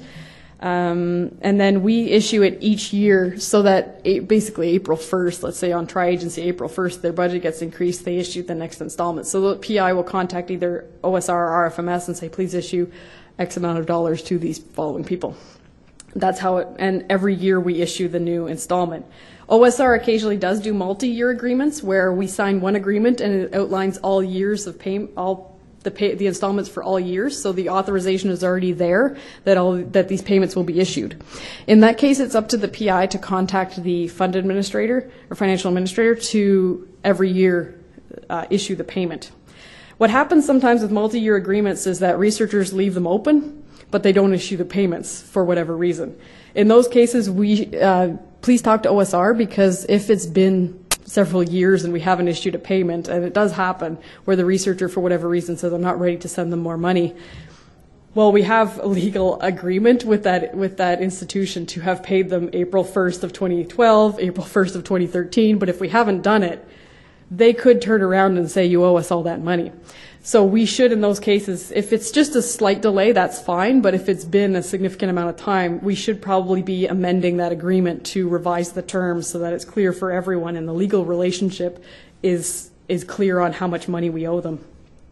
Um, and then we issue it each year so that it, basically April first, let's say on tri-agency April first, their budget gets increased, they issue the next installment. So the P I will contact either O S R or R F M S and say, please issue X amount of dollars to these following people. That's how it, and every year we issue the new installment. O S R occasionally does do multi-year agreements where we sign one agreement and it outlines all years of payment, all the pay, the installments for all years, so the authorization is already there that all that these payments will be issued. In that case, it's up to the P I to contact the fund administrator or financial administrator to every year uh, issue the payment. What happens sometimes with multi-year agreements is that researchers leave them open, but they don't issue the payments for whatever reason. In those cases, we uh, please talk to O S R, because if it's been several years and we haven't issued a payment, and it does happen where the researcher for whatever reason says I'm not ready to send them more money, well, we have a legal agreement with that with that institution to have paid them April first of twenty twelve, April first of twenty thirteen, but if we haven't done it, they could turn around and say you owe us all that money. So we should, in those cases, if it's just a slight delay, that's fine, but if it's been a significant amount of time, we should probably be amending that agreement to revise the terms so that it's clear for everyone and the legal relationship is, is clear on how much money we owe them.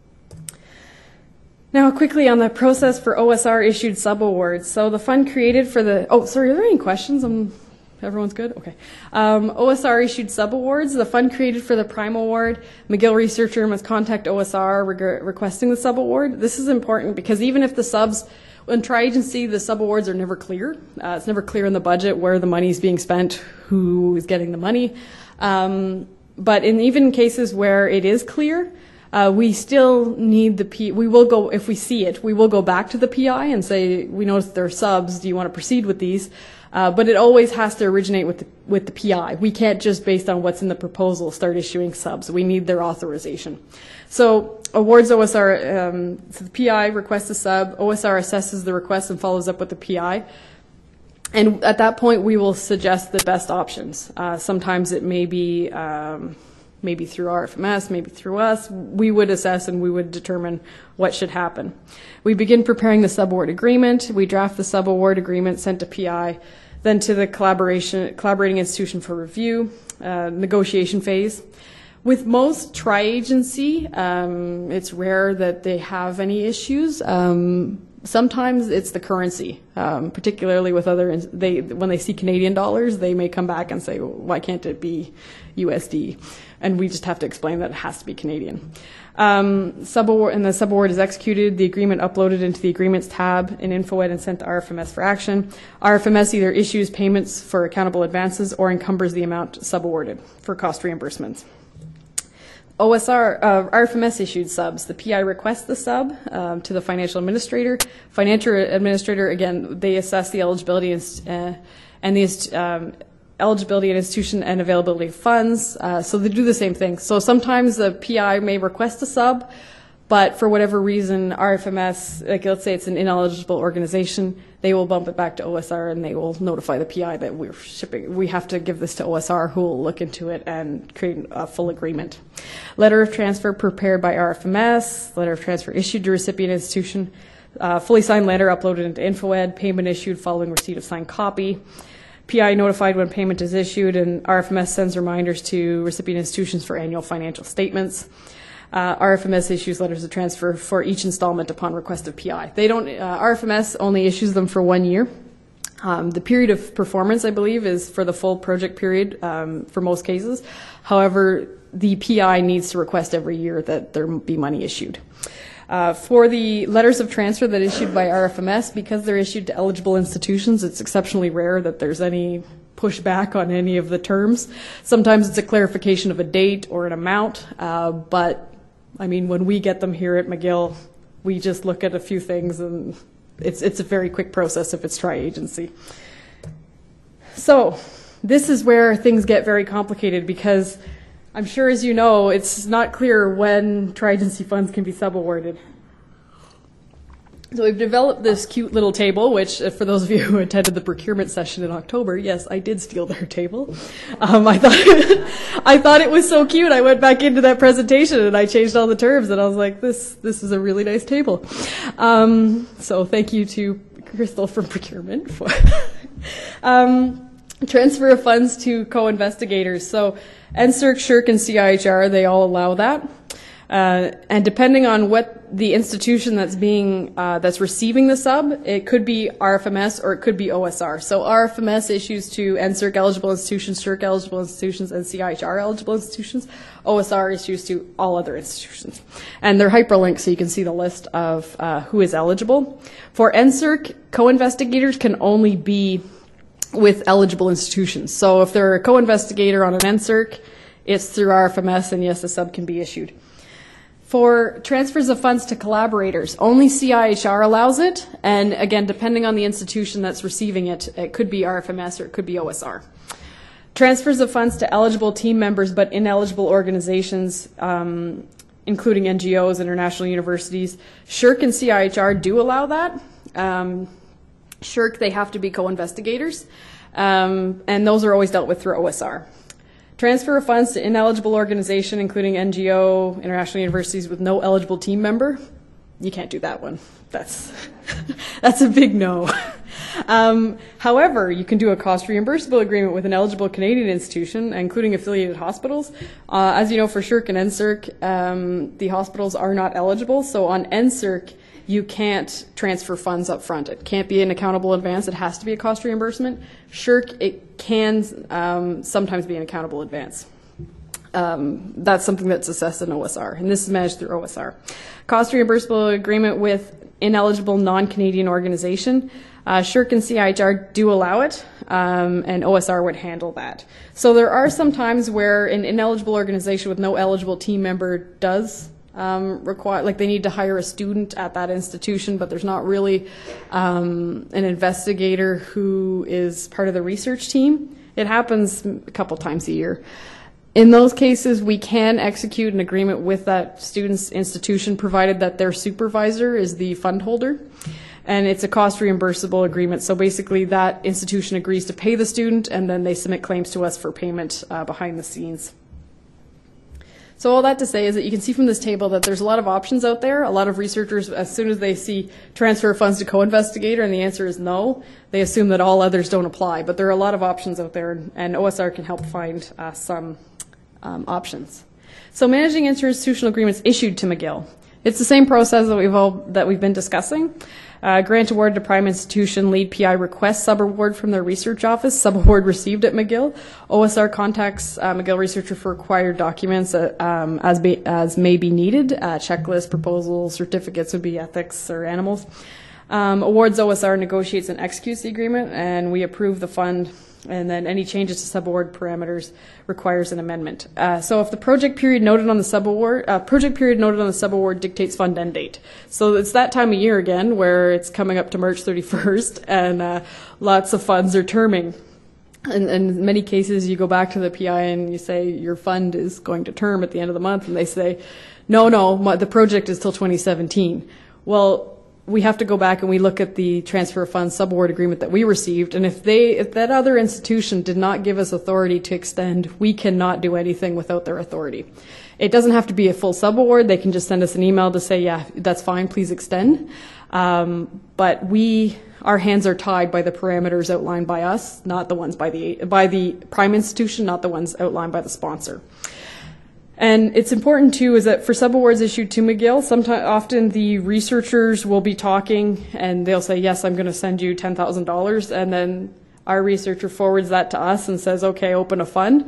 Now, quickly on the process for O S R issued subawards. So the fund created for the, oh, sorry, are there any questions? I'm, Everyone's good? Okay. Um, O S R issued subawards. The fund created for the prime award, McGill researcher must contact O S R reg- requesting the subaward. This is important because even if the subs, in tri-agency, the subawards are never clear. Uh, it's never clear in the budget where the money is being spent, who is getting the money. Um, but in even cases where it is clear, Uh, we still need the P, we will go, if we see it, we will go back to the P I and say, we noticed there are subs, do you want to proceed with these? Uh, but it always has to originate with the, with the P I. We can't just, based on what's in the proposal, start issuing subs. We need their authorization. So awards O S R, um, so the P I requests a sub, O S R assesses the request and follows up with the P I. And at that point, we will suggest the best options. Uh, sometimes it may be, um, maybe through R F M S, maybe through us. We would assess and we would determine what should happen. We begin preparing the subaward agreement. We draft the subaward agreement, sent to P I, then to the collaboration, collaborating institution for review, uh, negotiation phase. With most tri-agency, um, it's rare that they have any issues. Um, sometimes it's the currency, um, particularly with other, they, when they see Canadian dollars, they may come back and say, well, why can't it be U S D? And we just have to explain that it has to be Canadian. Um, subaward, and the subaward is executed, the agreement uploaded into the agreements tab in InfoEd and sent to R F M S for action. R F M S either issues payments for accountable advances or encumbers the amount subawarded for cost reimbursements. O S R, uh, R F M S issued subs. The P I requests the sub um, to the financial administrator. Financial administrator, again, they assess the eligibility and, uh, and the um, eligibility and institution and availability of funds. Uh, so they do the same thing. So sometimes the P I may request a sub, but for whatever reason, R F M S, like let's say it's an ineligible organization, they will bump it back to O S R and they will notify the P I that we're shipping, we have to give this to O S R, who will look into it and create a full agreement. Letter of transfer prepared by R F M S, letter of transfer issued to recipient institution, uh, fully signed letter uploaded into InfoEd, payment issued following receipt of signed copy. P I notified when payment is issued, and R F M S sends reminders to recipient institutions for annual financial statements. Uh, R F M S issues letters of transfer for each installment upon request of P I. They don't. Uh, R F M S only issues them for one year. Um, the period of performance, I believe, is for the full project period um, for most cases. However, the P I needs to request every year that there be money issued. Uh, for the letters of transfer that are issued by R F M S, because they're issued to eligible institutions, it's exceptionally rare that there's any pushback on any of the terms. Sometimes it's a clarification of a date or an amount, uh, but I mean, when we get them here at McGill, we just look at a few things, and it's it's a very quick process if it's tri-agency. So this is where things get very complicated, because I'm sure, as you know, it's not clear when tri-agency funds can be subawarded. So we've developed this cute little table, which uh, for those of you who attended the procurement session in October, yes, I did steal their table. Um, I thought I thought it was so cute. I went back into that presentation and I changed all the terms, and I was like, this this is a really nice table. Um, so thank you to Crystal from procurement for um, transfer of funds to co-investigators. So N S E R C, S H R C, and C I H R, they all allow that. Uh, and depending on what the institution that's being uh, that's receiving the sub, it could be R F M S or it could be O S R. So R F M S issues to N S E R C eligible institutions, S H R C eligible institutions, and C I H R eligible institutions. O S R issues to all other institutions, and they're hyperlinked so you can see the list of uh, who is eligible. For N S E R C, co-investigators can only be with eligible institutions. So if they're a co-investigator on an N S E R C, it's through R F M S, and yes, a sub can be issued. For transfers of funds to collaborators, only C I H R allows it, and again, depending on the institution that's receiving it, it could be R F M S or it could be O S R. Transfers of funds to eligible team members but ineligible organizations, um, including N G Os, international universities, S H R C and C I H R do allow that. Um, S H R C, they have to be co-investigators, um, and those are always dealt with through O S R. Transfer of funds to ineligible organization, including N G O, international universities with no eligible team member, you can't do that one. That's, that's a big no. Um, however, you can do a cost reimbursable agreement with an eligible Canadian institution, including affiliated hospitals. Uh, as you know, for S H R C and N S E R C, um, the hospitals are not eligible, so on N S E R C, you can't transfer funds up front. It can't be an accountable advance. It has to be a cost reimbursement. S H R C, it can um, sometimes be an accountable advance. Um, that's something that's assessed in O S R, and this is managed through O S R. Cost reimbursable agreement with ineligible non-Canadian organization. Uh, S H R C and C I H R do allow it, um, and O S R would handle that. So there are some times where an ineligible organization with no eligible team member does Um, require, like they need to hire a student at that institution, but there's not really um, an investigator who is part of the research team. It happens a couple times a year. In those cases, we can execute an agreement with that student's institution, provided that their supervisor is the fund holder, and it's a cost reimbursable agreement. So basically, that institution agrees to pay the student, and then they submit claims to us for payment uh, behind the scenes. So all that to say is that you can see from this table that there's a lot of options out there. A lot of researchers, as soon as they see transfer of funds to co-investigator and the answer is no, they assume that all others don't apply. But there are a lot of options out there, and O S R can help find uh, some um, options. So managing interinstitutional agreements issued to McGill. It's the same process that we've all that we've been discussing. Uh, grant award to prime institution, lead P I requests subaward from their research office, subaward received at McGill. O S R contacts uh, McGill researcher for required documents uh, um, as, be, as may be needed. Uh, checklist, proposals, certificates would be ethics or animals. Um, awards O S R negotiates and executes the agreement, and we approve the fund, and then any changes to subaward parameters requires an amendment. Uh, so if the project period noted on the subaward, uh, project period noted on the subaward dictates fund end date. So it's that time of year again where it's coming up to March thirty-first, and uh, lots of funds are terming. And, and in many cases, you go back to the P I and you say your fund is going to term at the end of the month, and they say, no, no, my, the project is till twenty seventeen. Well, we have to go back and we look at the transfer of funds subaward agreement that we received, and if they, if that other institution did not give us authority to extend, we cannot do anything without their authority. It doesn't have to be a full subaward. They can just send us an email to say, yeah, that's fine, please extend. Um, but we, our hands are tied by the parameters outlined by us, not the ones by the, by the prime institution, not the ones outlined by the sponsor. And it's important too is that for subawards issued to McGill, sometimes often the researchers will be talking and they'll say, yes, I'm going to send you ten thousand dollars, and then our researcher forwards that to us and says, okay, open a fund.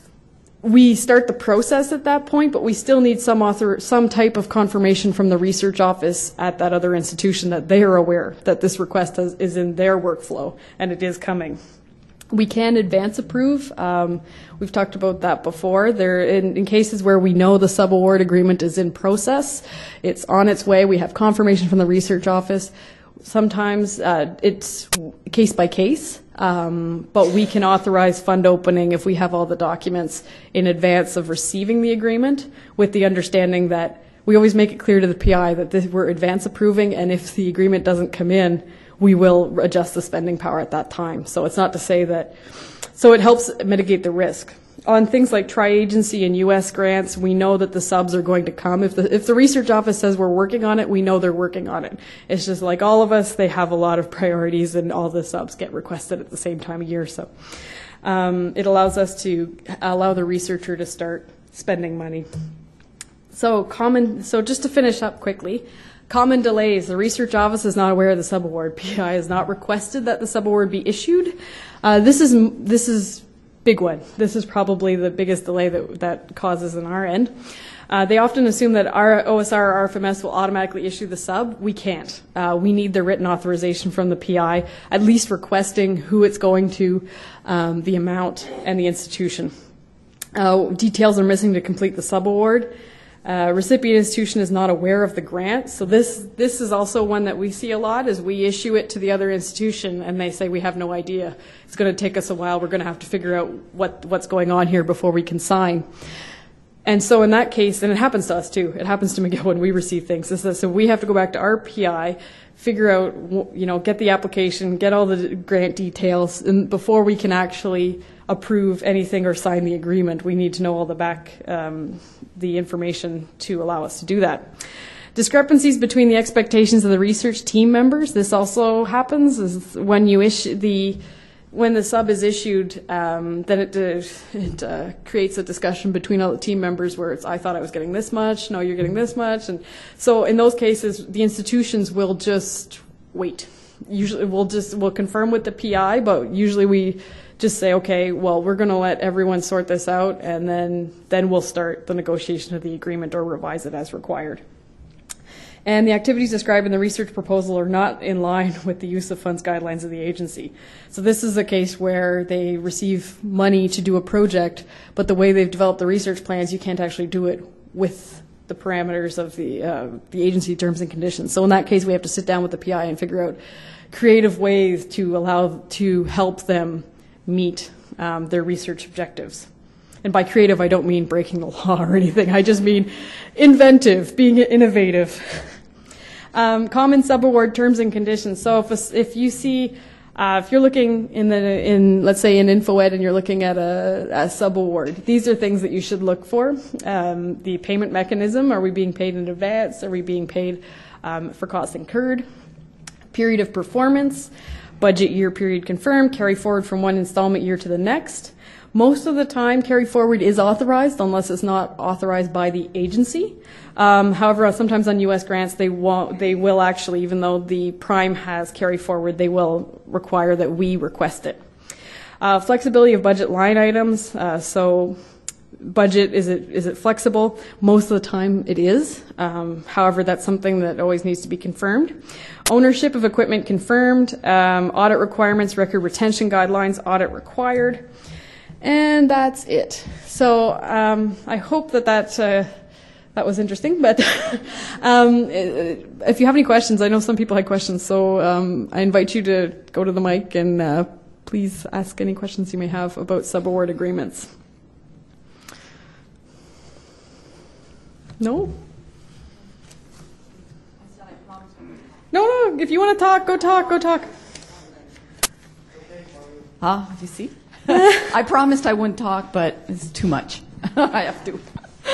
We start the process at that point, but we still need some author, some type of confirmation from the research office at that other institution that they are aware that this request has, is in their workflow and it is coming. We can advance approve. Um, we've talked about that before. There, in, in cases where we know the subaward agreement is in process, it's on its way. We have confirmation from the research office. Sometimes uh, it's case by case, um, but we can authorize fund opening if we have all the documents in advance of receiving the agreement, with the understanding that we always make it clear to the P I that this, we're advance approving, and if the agreement doesn't come in, we will adjust the spending power at that time. So it's not to say that, so it helps mitigate the risk. On things like tri-agency and U S grants, we know that the subs are going to come. If the, if the research office says we're working on it, we know they're working on it. It's just like all of us, they have a lot of priorities and all the subs get requested at the same time of year. So um, it allows us to allow the researcher to start spending money. So common, so just to finish up quickly, common delays. The research office is not aware of the subaward. P I has not requested that the subaward be issued. Uh, this is this is big one. This is probably the biggest delay that that causes on our end. Uh, they often assume that our O S R or R F M S will automatically issue the sub. We can't. Uh, we need the written authorization from the P I, at least requesting who it's going to, um, the amount, and the institution. Uh, details are missing to complete the subaward. Uh, recipient institution is not aware of the grant, so this this is also one that we see a lot. Is we issue it to the other institution and they say we have no idea. It's going to take us a while. We're going to have to figure out what what's going on here before we can sign. And so in that case, and it happens to us too. It happens to McGill when we receive things. So we have to go back to our P I, figure out, you know, get the application, get all the grant details, and before we can actually approve anything or sign the agreement, we need to know all the back, um, the information to allow us to do that. Discrepancies between the expectations of the research team members. This also happens is when you issue the, when the sub is issued, um, then it, uh, it uh, creates a discussion between all the team members where it's, I thought I was getting this much, no, you're getting this much. And so in those cases, the institutions will just wait. Usually we'll just, we'll confirm with the P I, but usually we just say, okay, well, we're going to let everyone sort this out, and then then we'll start the negotiation of the agreement or revise it as required. And the activities described in the research proposal are not in line with the use of funds guidelines of the agency. So this is a case where they receive money to do a project, but the way they've developed the research plans, you can't actually do it with the parameters of the uh, the agency terms and conditions. So in that case, we have to sit down with the P I and figure out creative ways to allow to help them meet um, their research objectives. And by creative, I don't mean breaking the law or anything. I just mean inventive, being innovative. um, common subaward terms and conditions. So if a, if you see, uh, if you're looking in the in let's say in InfoEd and you're looking at a, a subaward, these are things that you should look for. Um, the payment mechanism: are we being paid in advance? Are we being paid um, for costs incurred? Period of performance. Budget year period confirmed, carry forward from one installment year to the next. Most of the time, carry forward is authorized unless it's not authorized by the agency. Um, however, sometimes on U S grants, they won't, they will actually, even though the prime has carry forward, they will require that we request it. Uh, flexibility of budget line items. Uh, so budget, is it is it flexible? Most of the time it is. Um, however, that's something that always needs to be confirmed. Ownership of equipment confirmed. Um, audit requirements, record retention guidelines, audit required. And that's it. So um, I hope that that, uh, that was interesting. But um, if you have any questions, I know some people had questions, so um, I invite you to go to the mic and uh, please ask any questions you may have about subaward agreements. No? No, no, if you want to talk, go talk, go talk. Ah, you see? I promised I wouldn't talk, but it's too much. I have to.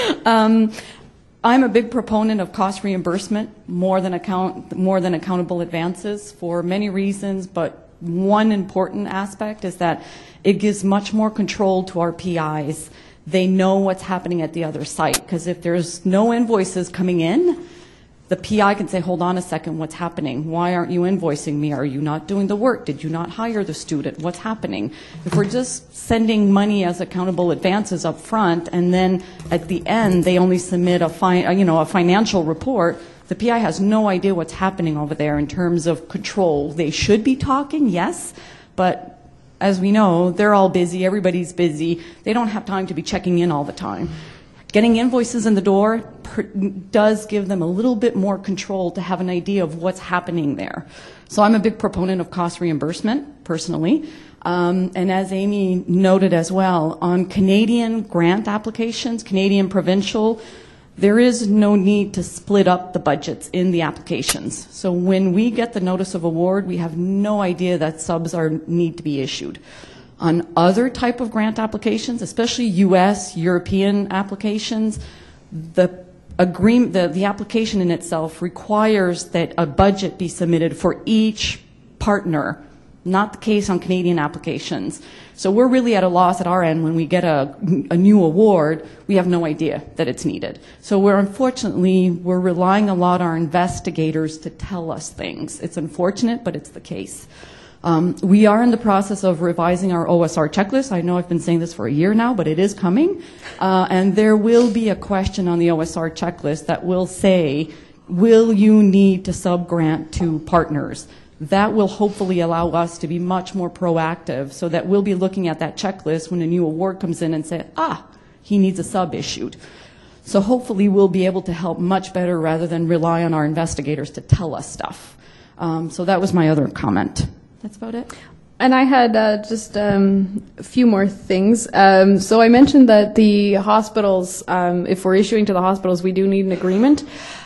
Um, I'm a big proponent of cost reimbursement more than account more than accountable advances for many reasons, but one important aspect is that it gives much more control to our P Is. They know what's happening at the other site, because if there's no invoices coming in, the P I can say, hold on a second, what's happening? Why aren't you invoicing me? Are you not doing the work? Did you not hire the student? What's happening? If we're just sending money as accountable advances up front, and then at the end they only submit a, fi- you know, a financial report, the P I has no idea what's happening over there in terms of control. They should be talking, yes, but as we know, they're all busy, everybody's busy. They don't have time to be checking in all the time. Getting invoices in the door per, does give them a little bit more control to have an idea of what's happening there. So I'm a big proponent of cost reimbursement, personally. Um, and as Amy noted as well, on Canadian grant applications, Canadian provincial, there is no need to split up the budgets in the applications. So when we get the notice of award, we have no idea that subs are need to be issued. On other type of grant applications, especially U S, European applications, the agreement, the, the application in itself requires that a budget be submitted for each partner, not the case on Canadian applications. So we're really at a loss at our end when we get a, a new award, we have no idea that it's needed. So we're unfortunately, we're relying a lot on our investigators to tell us things. It's unfortunate, but it's the case. Um, we are in the process of revising our O S R checklist. I know I've been saying this for a year now, but it is coming. Uh, and there will be a question on the O S R checklist that will say, will you need to sub-grant to partners? That will hopefully allow us to be much more proactive, so that we'll be looking at that checklist when a new award comes in and say, ah, he needs a sub issued. So hopefully we'll be able to help much better rather than rely on our investigators to tell us stuff. Um, so that was my other comment. That's about it. And I had uh, just um, a few more things. Um, so I mentioned that the hospitals, um, if we're issuing to the hospitals, we do need an agreement.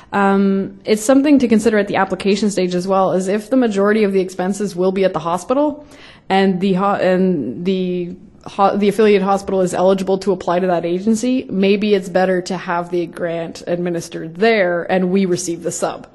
Um, it's something to consider at the application stage as well, as if the majority of the expenses will be at the hospital, and the ho- and the ho- the affiliate hospital is eligible to apply to that agency. Maybe it's better to have the grant administered there, and we receive the sub.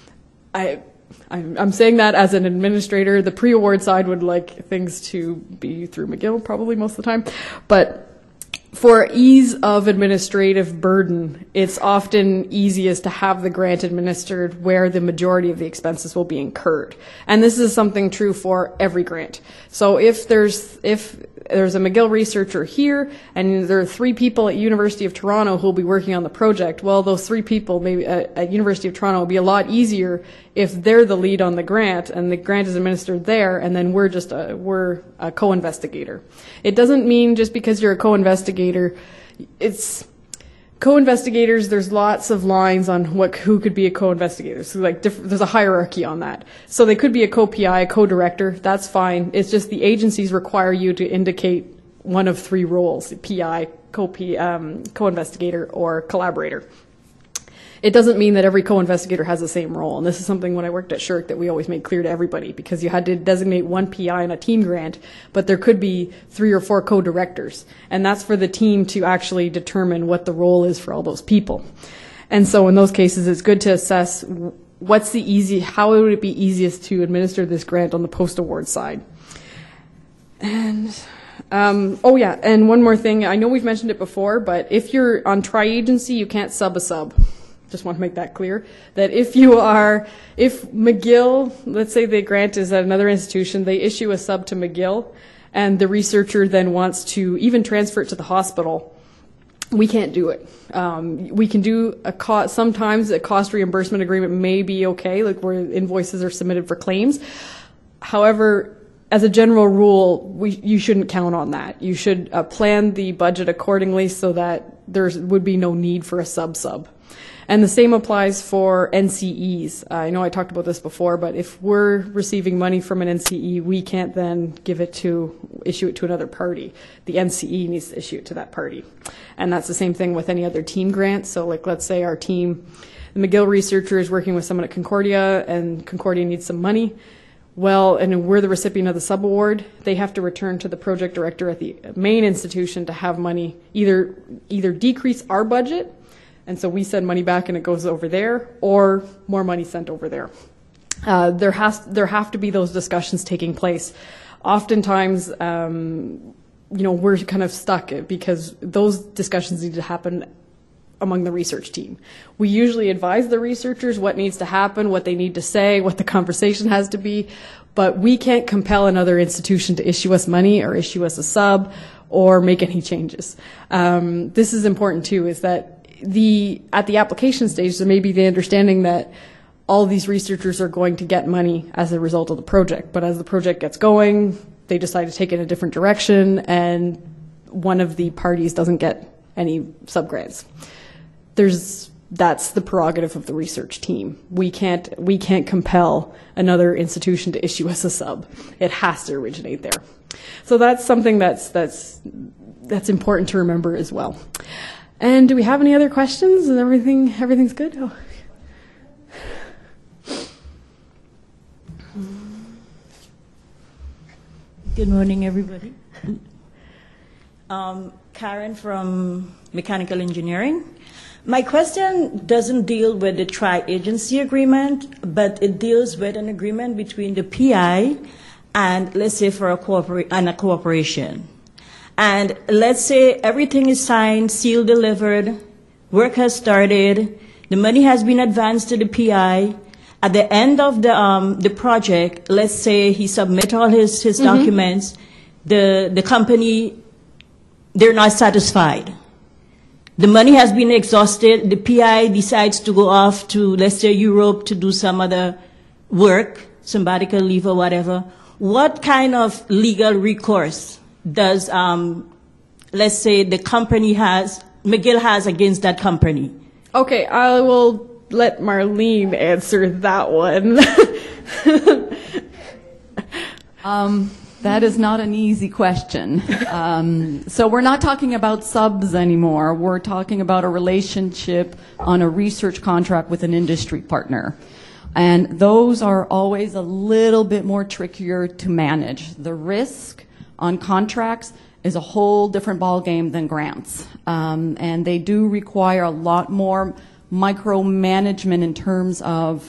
I. I'm saying that as an administrator. The pre-award side would like things to be through McGill probably most of the time. But for ease of administrative burden, it's often easiest to have the grant administered where the majority of the expenses will be incurred. And this is something true for every grant. So if there's, if there's a McGill researcher here and there are three people at University of Toronto who will be working on the project, well, those three people maybe at, at University of Toronto will be a lot easier if they're the lead on the grant and the grant is administered there, and then we're just a, we're a co-investigator. It doesn't mean just because you're a co-investigator, it's co-investigators, there's lots of lines on what who could be a co-investigator. So like diff- there's a hierarchy on that. So they could be a co-P I, a co-director, that's fine. It's just the agencies require you to indicate one of three roles, P I, co-P, um, co-investigator, or collaborator. It doesn't mean that every co-investigator has the same role. And this is something when I worked at S S H R C that we always made clear to everybody, because you had to designate one P I in a team grant, but there could be three or four co-directors. And that's for the team to actually determine what the role is for all those people. And so in those cases, it's good to assess what's the easy, how would it be easiest to administer this grant on the post-award side. And Um, oh yeah, and one more thing. I know we've mentioned it before, but if you're on tri-agency, you can't sub a sub. Just want to make that clear. That if you are, if McGill, let's say the grant is at another institution, they issue a sub to McGill, and the researcher then wants to even transfer it to the hospital, we can't do it. Um, we can do a cost, sometimes a cost reimbursement agreement may be okay, like where invoices are submitted for claims. However, as a general rule, we, you shouldn't count on that. You should uh, plan the budget accordingly so that there would be no need for a sub-sub. And the same applies for N C Es. Uh, I know I talked about this before, but if we're receiving money from an N C E, we can't then give it to, issue it to another party. The N C E needs to issue it to that party. And that's the same thing with any other team grants. So like, let's say our team, the McGill researcher is working with someone at Concordia, and Concordia needs some money. Well, and we're the recipient of the subaward, they have to return to the project director at the main institution to have money either either decrease our budget, and so we send money back and it goes over there, or more money sent over there. Uh, there has there have to be those discussions taking place. Oftentimes, um, you know, we're kind of stuck because those discussions need to happen among the research team. We usually advise the researchers what needs to happen, what they need to say, what the conversation has to be, but we can't compel another institution to issue us money or issue us a sub or make any changes. Um, this is important too, is that the at the application stage there may be the understanding that all these researchers are going to get money as a result of the project, but as the project gets going, they decide to take it in a different direction and one of the parties doesn't get any subgrants. There's that's the prerogative of the research team. We can't we can't compel another institution to issue us a sub. It has to originate there. So that's something that's that's that's important to remember as well. And do we have any other questions? Is everything everything's good? Oh. Good morning, everybody. Um, Karen from Mechanical Engineering. My question doesn't deal with the tri-agency agreement, but it deals with an agreement between the P I and, let's say, for a, corpora- and a corporation. And let's say everything is signed, sealed, delivered, work has started, the money has been advanced to the P I. At the end of the um, the project, let's say he submits all his, his mm-hmm. documents, the, the company, they're not satisfied. The money has been exhausted. The P I decides to go off to, let's say, Europe to do some other work, sabbatical leave or whatever. What kind of legal recourse does, um, let's say, the company has, McGill has against that company? Okay, I will let Marlene answer that one. um, That is not an easy question. Um, so we're not talking about subs anymore. We're talking about a relationship on a research contract with an industry partner. And those are always a little bit more trickier to manage. The risk on contracts is a whole different ballgame than grants. Um, and they do require a lot more micromanagement in terms of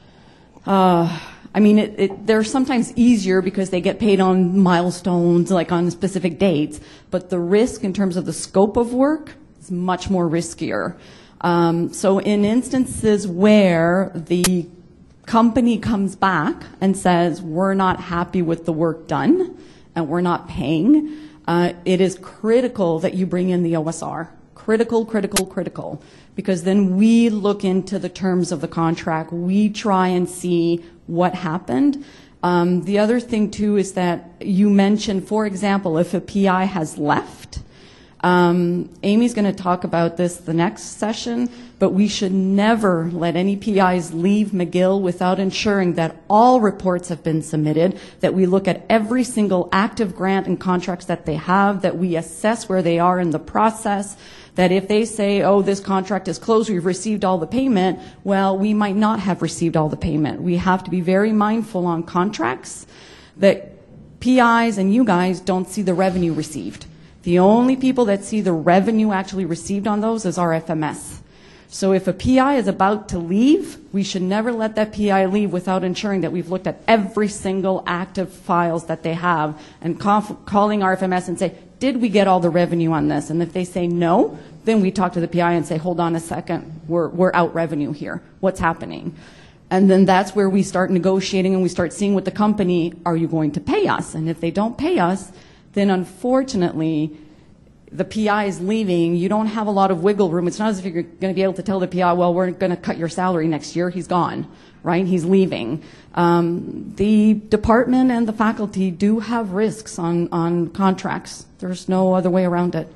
uh, I mean, it, it, they're sometimes easier because they get paid on milestones, like on specific dates, but the risk in terms of the scope of work is much more riskier. Um, so in instances where the company comes back and says, we're not happy with the work done and we're not paying, uh, it is critical that you bring in the O S R. Critical, critical, critical. Because then we look into the terms of the contract. We try and see what happened. Um, the other thing, too, is that you mentioned, for example, if a P I has left, um, Amy's going to talk about this the next session, but we should never let any P Is leave McGill without ensuring that all reports have been submitted, that we look at every single active grant and contracts that they have, that we assess where they are in the process, that if they say, oh, this contract is closed, we've received all the payment, well, we might not have received all the payment. We have to be very mindful on contracts that P Is and you guys don't see the revenue received. The only people that see the revenue actually received on those is R F M S. So if a P I is about to leave, we should never let that P I leave without ensuring that we've looked at every single active files that they have and conf- calling R F M S and say, did we get all the revenue on this? And if they say no, then we talk to the P I and say, hold on a second, we're, we're out revenue here. What's happening? And then that's where we start negotiating and we start seeing with the company, are you going to pay us? And if they don't pay us, then unfortunately, the P I is leaving. You don't have a lot of wiggle room. It's not as if you're going to be able to tell the P I, well, we're going to cut your salary next year. He's gone, right? He's leaving. Um, the department and the faculty do have risks on, on contracts. There's no other way around it.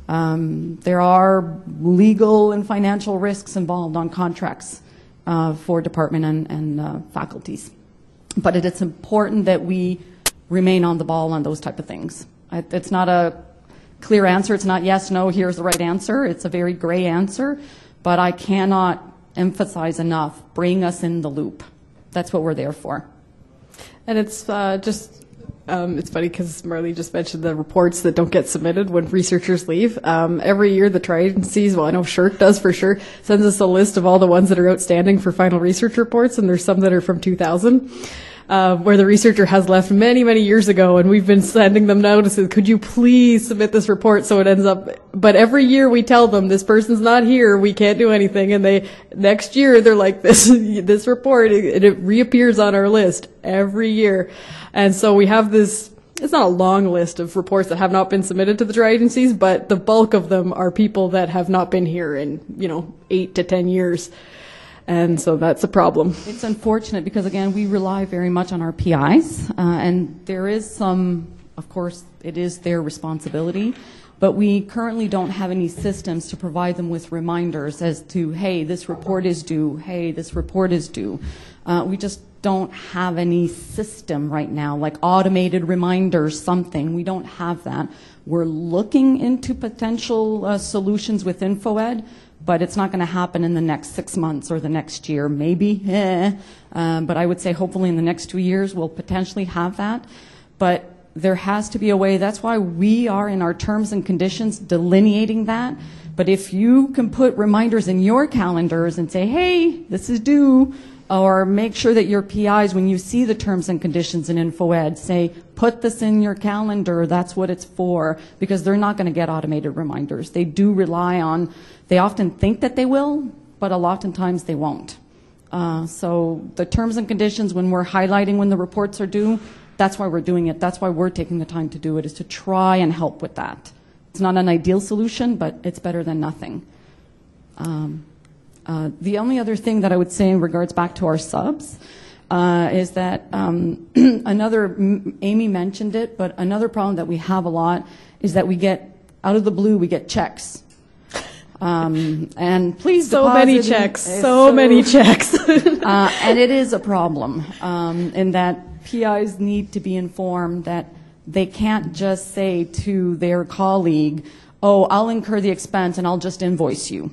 Um, there are legal and financial risks involved on contracts uh, for department and, and uh, faculties. But it, it's important that we remain on the ball on those type of things. It, it's not a clear answer. It's not yes, no, here's the right answer. It's a very gray answer. But I cannot emphasize enough, bring us in the loop. That's what we're there for. And it's uh, just, um, it's funny because Marley just mentioned the reports that don't get submitted when researchers leave. Um, every year the tri-agencies, well I know SSHRC does for sure, sends us a list of all the ones that are outstanding for final research reports, and there's some that are from two thousand. Uh, where the researcher has left many, many years ago, and we've been sending them notices, could you please submit this report, so it ends up, but every year we tell them, this person's not here, we can't do anything, and they, next year, they're like, this, this report, it, it reappears on our list every year. And so we have this, it's not a long list of reports that have not been submitted to the tri-agencies, but the bulk of them are people that have not been here in, you know, eight to ten years. And so that's a problem. It's unfortunate because, again, we rely very much on our P Is, uh, and there is some, of course, it is their responsibility, but we currently don't have any systems to provide them with reminders as to, hey, this report is due, hey, this report is due. Uh, we just don't have any system right now, like automated reminders, something. We don't have that. We're looking into potential uh, solutions with InfoEd, but it's not going to happen in the next six months or the next year, maybe. Eh. Um, but I would say hopefully in the next two years we'll potentially have that. But there has to be a way. That's why we are in our terms and conditions delineating that. But if you can put reminders in your calendars and say, hey, this is due, or make sure that your P Is, when you see the terms and conditions in InfoEd, say, put this in your calendar, that's what it's for, because they're not going to get automated reminders. They do rely on, they often think that they will, but a lot of times they won't. Uh, so the terms and conditions, when we're highlighting when the reports are due, that's why we're doing it. That's why we're taking the time to do it, is to try and help with that. It's not an ideal solution, but it's better than nothing. Um, Uh, the only other thing that I would say in regards back to our subs uh, is that um, another, Amy mentioned it, but another problem that we have a lot is that we get, out of the blue, we get checks. Um, and please So many checks, so, so many checks. uh, and it is a problem um, in that P Is need to be informed that they can't just say to their colleague, oh, I'll incur the expense and I'll just invoice you.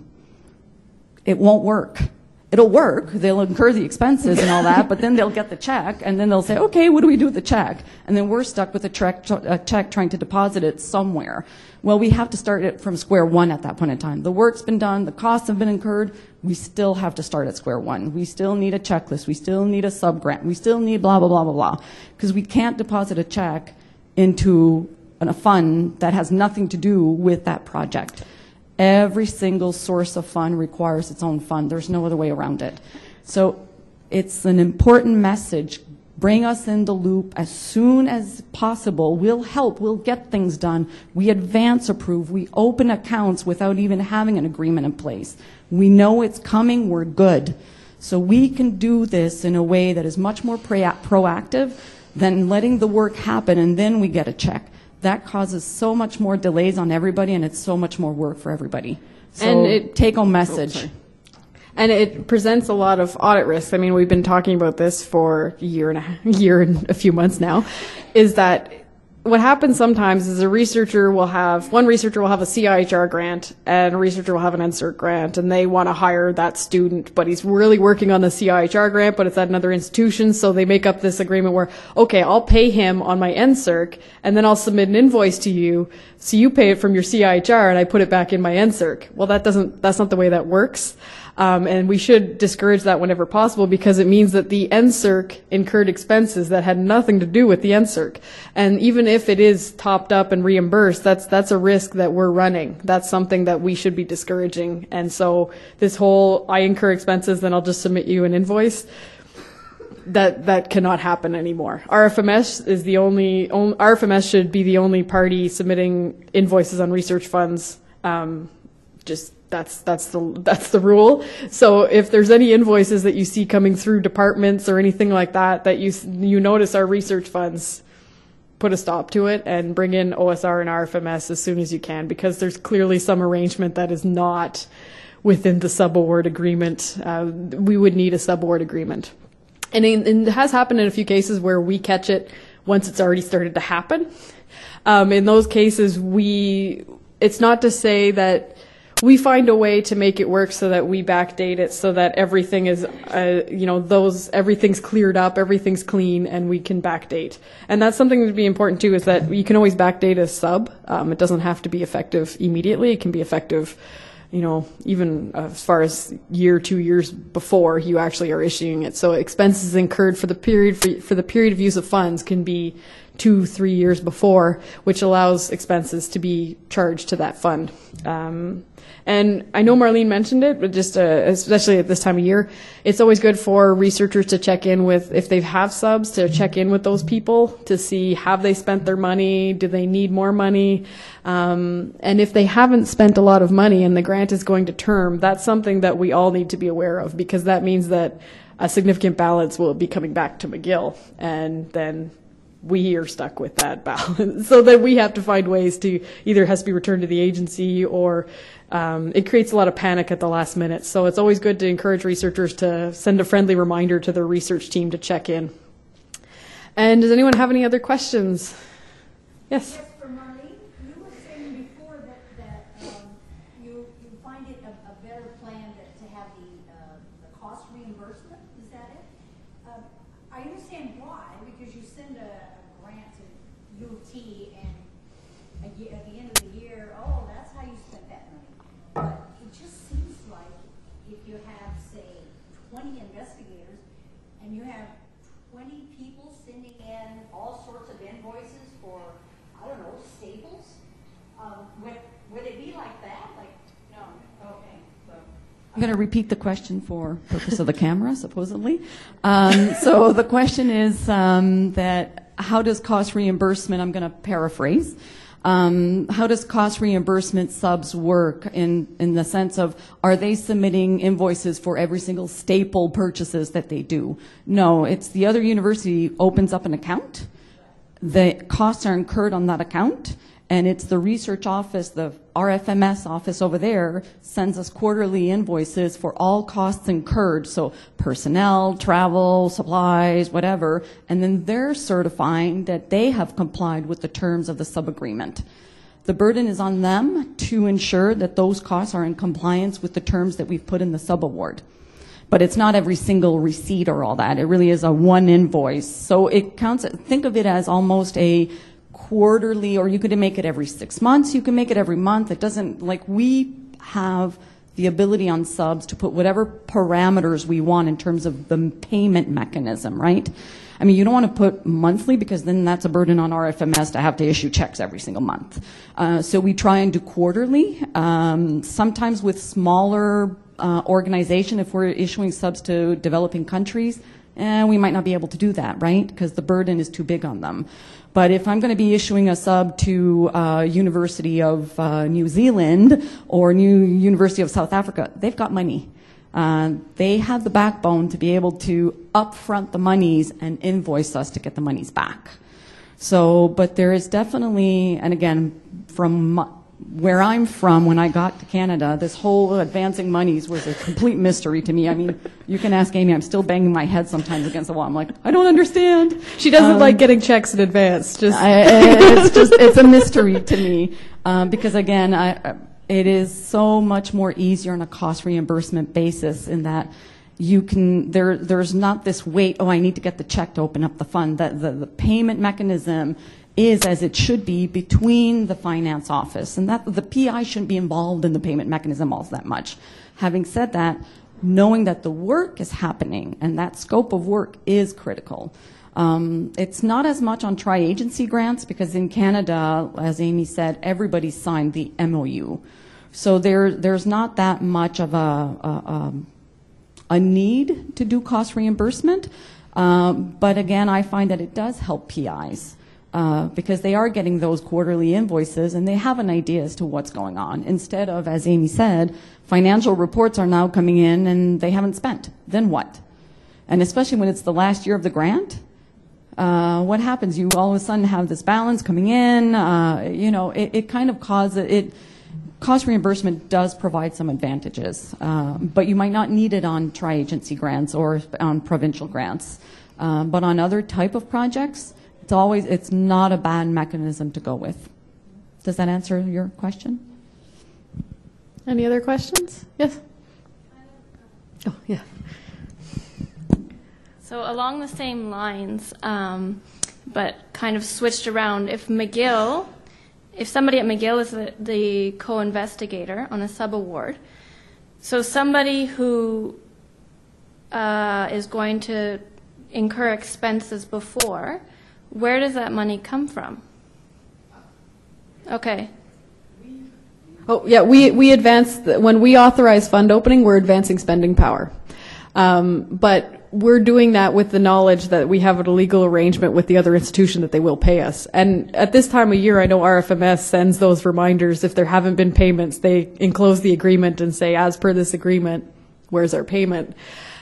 It won't work. It'll work. They'll incur the expenses and all that, but then they'll get the check, and then they'll say, okay, what do we do with the check? And then we're stuck with a check, a check trying to deposit it somewhere. Well, we have to start it from square one at that point in time. The work's been done. The costs have been incurred. We still have to start at square one. We still need a checklist. We still need a sub-grant. We still need blah, blah, blah, blah, blah. Because we can't deposit a check into a fund that has nothing to do with that project. Every single source of fund requires its own fund. There's no other way around it. So it's an important message. Bring us in the loop as soon as possible. We'll help. We'll get things done. We advance approve. We open accounts without even having an agreement in place. We know it's coming. We're good. So we can do this in a way that is much more pro- proactive than letting the work happen and then we get a check. That causes so much more delays on everybody, and it's so much more work for everybody. So and it, take-home message. Oh, and it presents a lot of audit risks. I mean, we've been talking about this for a year and a year and a few months now, is that what happens sometimes is a researcher will have, one researcher will have a C I H R grant and a researcher will have an N S E R C grant, and they want to hire that student, but he's really working on the C I H R grant, but it's at another institution, so they make up this agreement where, okay, I'll pay him on my N S E R C, and then I'll submit an invoice to you, so you pay it from your C I H R, and I put it back in my N S E R C. Well, that doesn't, that's not the way that works. Um, and we should discourage that whenever possible, because it means that the N S E R C incurred expenses that had nothing to do with the N S E R C. And even if it is topped up and reimbursed, that's that's a risk that we're running. That's something that we should be discouraging. And so this whole, I incur expenses, then I'll just submit you an invoice, that that cannot happen anymore. R F M S is the only, only R F M S should be the only party submitting invoices on research funds. Um, just That's that's the that's the rule. So if there's any invoices that you see coming through departments or anything like that that you you notice are research funds, put a stop to it and bring in O S R and R F M S as soon as you can, because there's clearly some arrangement that is not within the sub-award agreement. Uh, we would need a sub-award agreement. And, in, and it has happened in a few cases where we catch it once it's already started to happen. Um, in those cases, we, it's not to say that we find a way to make it work so that we backdate it so that everything is, uh, you know, those, everything's cleared up, everything's clean, and we can backdate. And that's something to be important too, is that you can always backdate a sub. Um, it doesn't have to be effective immediately. It can be effective, you know, even as far as year, two years before you actually are issuing it. So expenses incurred for the period, for, for the period of use of funds can be two, three years before, which allows expenses to be charged to that fund. Um, and I know Marlene mentioned it, but just uh, especially at this time of year, it's always good for researchers to check in with, if they have subs, to check in with those people to see, have they spent their money, do they need more money, um, and if they haven't spent a lot of money and the grant is going to term, that's something that we all need to be aware of, because that means that a significant balance will be coming back to McGill, and then we are stuck with that balance. So that we have to find ways to, either has to be returned to the agency, or um, it creates a lot of panic at the last minute. So it's always good to encourage researchers to send a friendly reminder to their research team to check in. And does anyone have any other questions? Yes? Yes, for Marlene, you were saying before that, that um, you, you find it a, a better plan that, to have the, uh, the cost reimbursement. Is that it? Uh, I understand why, because you send a, a grant to U of T, and a ye- at the end of the year, oh, that's how you spent that money. But it just seems like if you have, say, twenty investigators, and you have twenty people sending in all sorts of invoices for, I don't know, Staples, um, would, would it be like that? Like, no, okay, so. I'm going to repeat the question for purpose of the camera, supposedly. Um, so the question is um, that how does cost reimbursement, I'm going to paraphrase, um, how does cost reimbursement subs work in, in the sense of, are they submitting invoices for every single staple purchases that they do? No, it's the other university opens up an account. The costs are incurred on that account, and it's the research office, the R F M S office over there, sends us quarterly invoices for all costs incurred, so personnel, travel, supplies, whatever, and then they're certifying that they have complied with the terms of the sub-agreement. The burden is on them to ensure that those costs are in compliance with the terms that we've put in the sub-award. But it's not every single receipt or all that. It really is a one invoice. So it counts, think of it as almost a quarterly, or you could make it every six months, you can make it every month. It doesn't, like, we have the ability on subs to put whatever parameters we want in terms of the payment mechanism, right? I mean, you don't want to put monthly, because then that's a burden on R F M S to have to issue checks every single month. Uh, so we try and do quarterly, um, sometimes with smaller uh, organization. If we're issuing subs to developing countries, eh, we might not be able to do that, right? Because the burden is too big on them. But if I'm going to be issuing a sub to uh, University of uh, New Zealand or New University of South Africa, they've got money. Uh, they have the backbone to be able to upfront the monies and invoice us to get the monies back. So, but there is definitely, and again, from where I'm from, when I got to Canada, this whole advancing monies was a complete mystery to me. I mean, you can ask Amy, I'm still banging my head sometimes against the wall. I'm like, I don't understand. She doesn't Um, like getting checks in advance. Just I, it's just, it's a mystery to me. Um, because again, I, it is so much more easier on a cost reimbursement basis in that you can, there, there's not this wait, oh, I need to get the check to open up the fund. That the, the payment mechanism is as it should be between the finance office, and that the P I shouldn't be involved in the payment mechanism all that much. Having said that, knowing that the work is happening and that scope of work is critical. Um, it's not as much on tri-agency grants, because in Canada, as Amy said, everybody signed the M O U. So there, there's not that much of a, a, um, a need to do cost reimbursement. Um, but again, I find that it does help P Is. Uh, because they are getting those quarterly invoices and they have an idea as to what's going on. Instead of, as Amy said, financial reports are now coming in and they haven't spent. Then what? And especially when it's the last year of the grant, uh, what happens? You all of a sudden have this balance coming in. Uh, you know, it, it kind of causes it. Cost reimbursement does provide some advantages, uh, but you might not need it on tri-agency grants or on provincial grants. Uh, but on other type of projects, it's always it's not a bad mechanism to go with. Does that answer your question? Any other questions? Yes. Oh, yeah. So along the same lines, um, but kind of switched around, if McGill, if somebody at McGill is the, the co-investigator on a sub-award, so somebody who uh, is going to incur expenses before, where does that money come from? Okay. Oh, yeah, we, we advance, the, when we authorize fund opening, we're advancing spending power. Um, but we're doing that with the knowledge that we have a legal arrangement with the other institution that they will pay us. And at this time of year, I know R F M S sends those reminders. If there haven't been payments, they enclose the agreement and say, as per this agreement, where's our payment?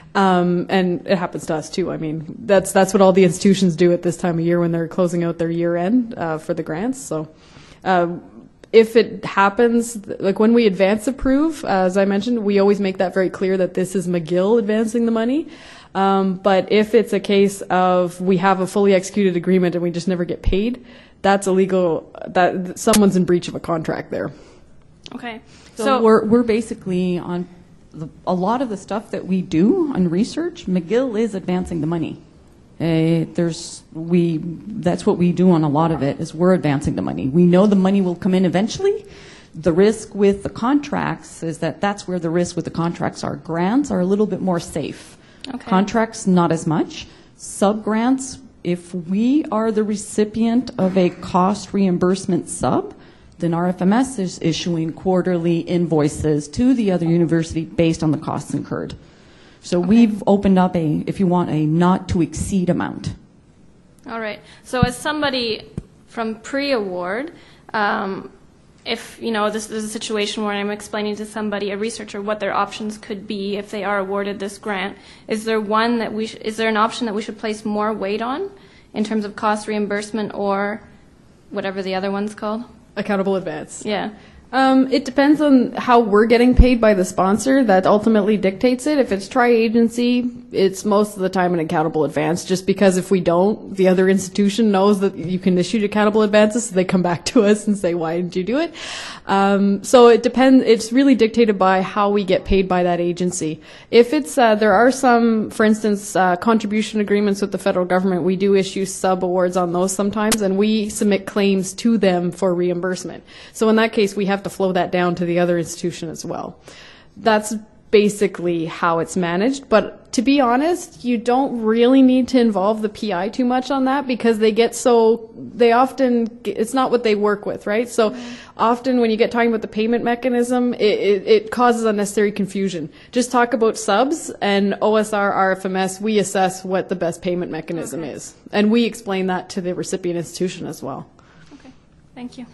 Um, and it happens to us too. I mean, that's, that's what all the institutions do at this time of year when they're closing out their year end, uh, for the grants. So, uh, if it happens, like when we advance approve, uh, as I mentioned, we always make that very clear that this is McGill advancing the money. Um, but if it's a case of we have a fully executed agreement and we just never get paid, that's illegal. That someone's in breach of a contract there. Okay. So, So, we're we're basically on the, a lot of the stuff that we do on research. McGill is advancing the money. Uh, there's we that's what we do on a lot of it is we're advancing the money. We know the money will come in eventually. The risk with the contracts is that that's where the risk with the contracts are. Grants are a little bit more safe. Okay. Contracts, not as much. Sub-grants, if we are the recipient of a cost reimbursement sub, then R F M S is issuing quarterly invoices to the other university based on the costs incurred. So Okay. we've opened up a, if you want, a not to exceed amount. all right. So as somebody from pre-award, um, if, you know, this is a situation where I'm explaining to somebody, a researcher, what their options could be if they are awarded this grant, is there one that we, sh- is there an option that we should place more weight on in terms of cost reimbursement or whatever the other one's called? Accountable advance. Yeah. Um, it depends on how we're getting paid by the sponsor. That ultimately dictates it. If it's tri-agency, it's most of the time an accountable advance, just because if we don't, the other institution knows that you can issue accountable advances, so they come back to us and say, why didn't you do it? Um, so it depends. It's really dictated by how we get paid by that agency. If it's, uh, there are some, for instance, uh, contribution agreements with the federal government. We do issue sub-awards on those sometimes, and we submit claims to them for reimbursement. So in that case, we have to flow that down to the other institution as well. That's basically how it's managed. But to be honest, you don't really need to involve the P I too much on that, because they get so, they often, it's not what they work with, right? So often when you get talking about the payment mechanism, it, it, it causes unnecessary confusion. Just talk about subs, and O S R, R F M S, we assess what the best payment mechanism Okay. is. And we explain that to the recipient institution as well. Okay. Thank you.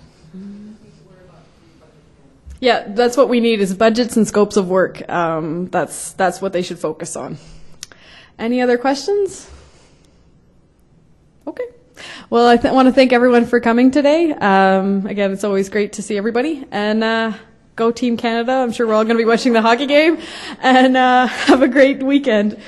Yeah, that's what we need is budgets and scopes of work. Um, that's that's what they should focus on. Any other questions? Okay. Well, I th- want to thank everyone for coming today. Um, again, it's always great to see everybody. And uh, go Team Canada. I'm sure we're all going to be watching the hockey game. And uh, have a great weekend.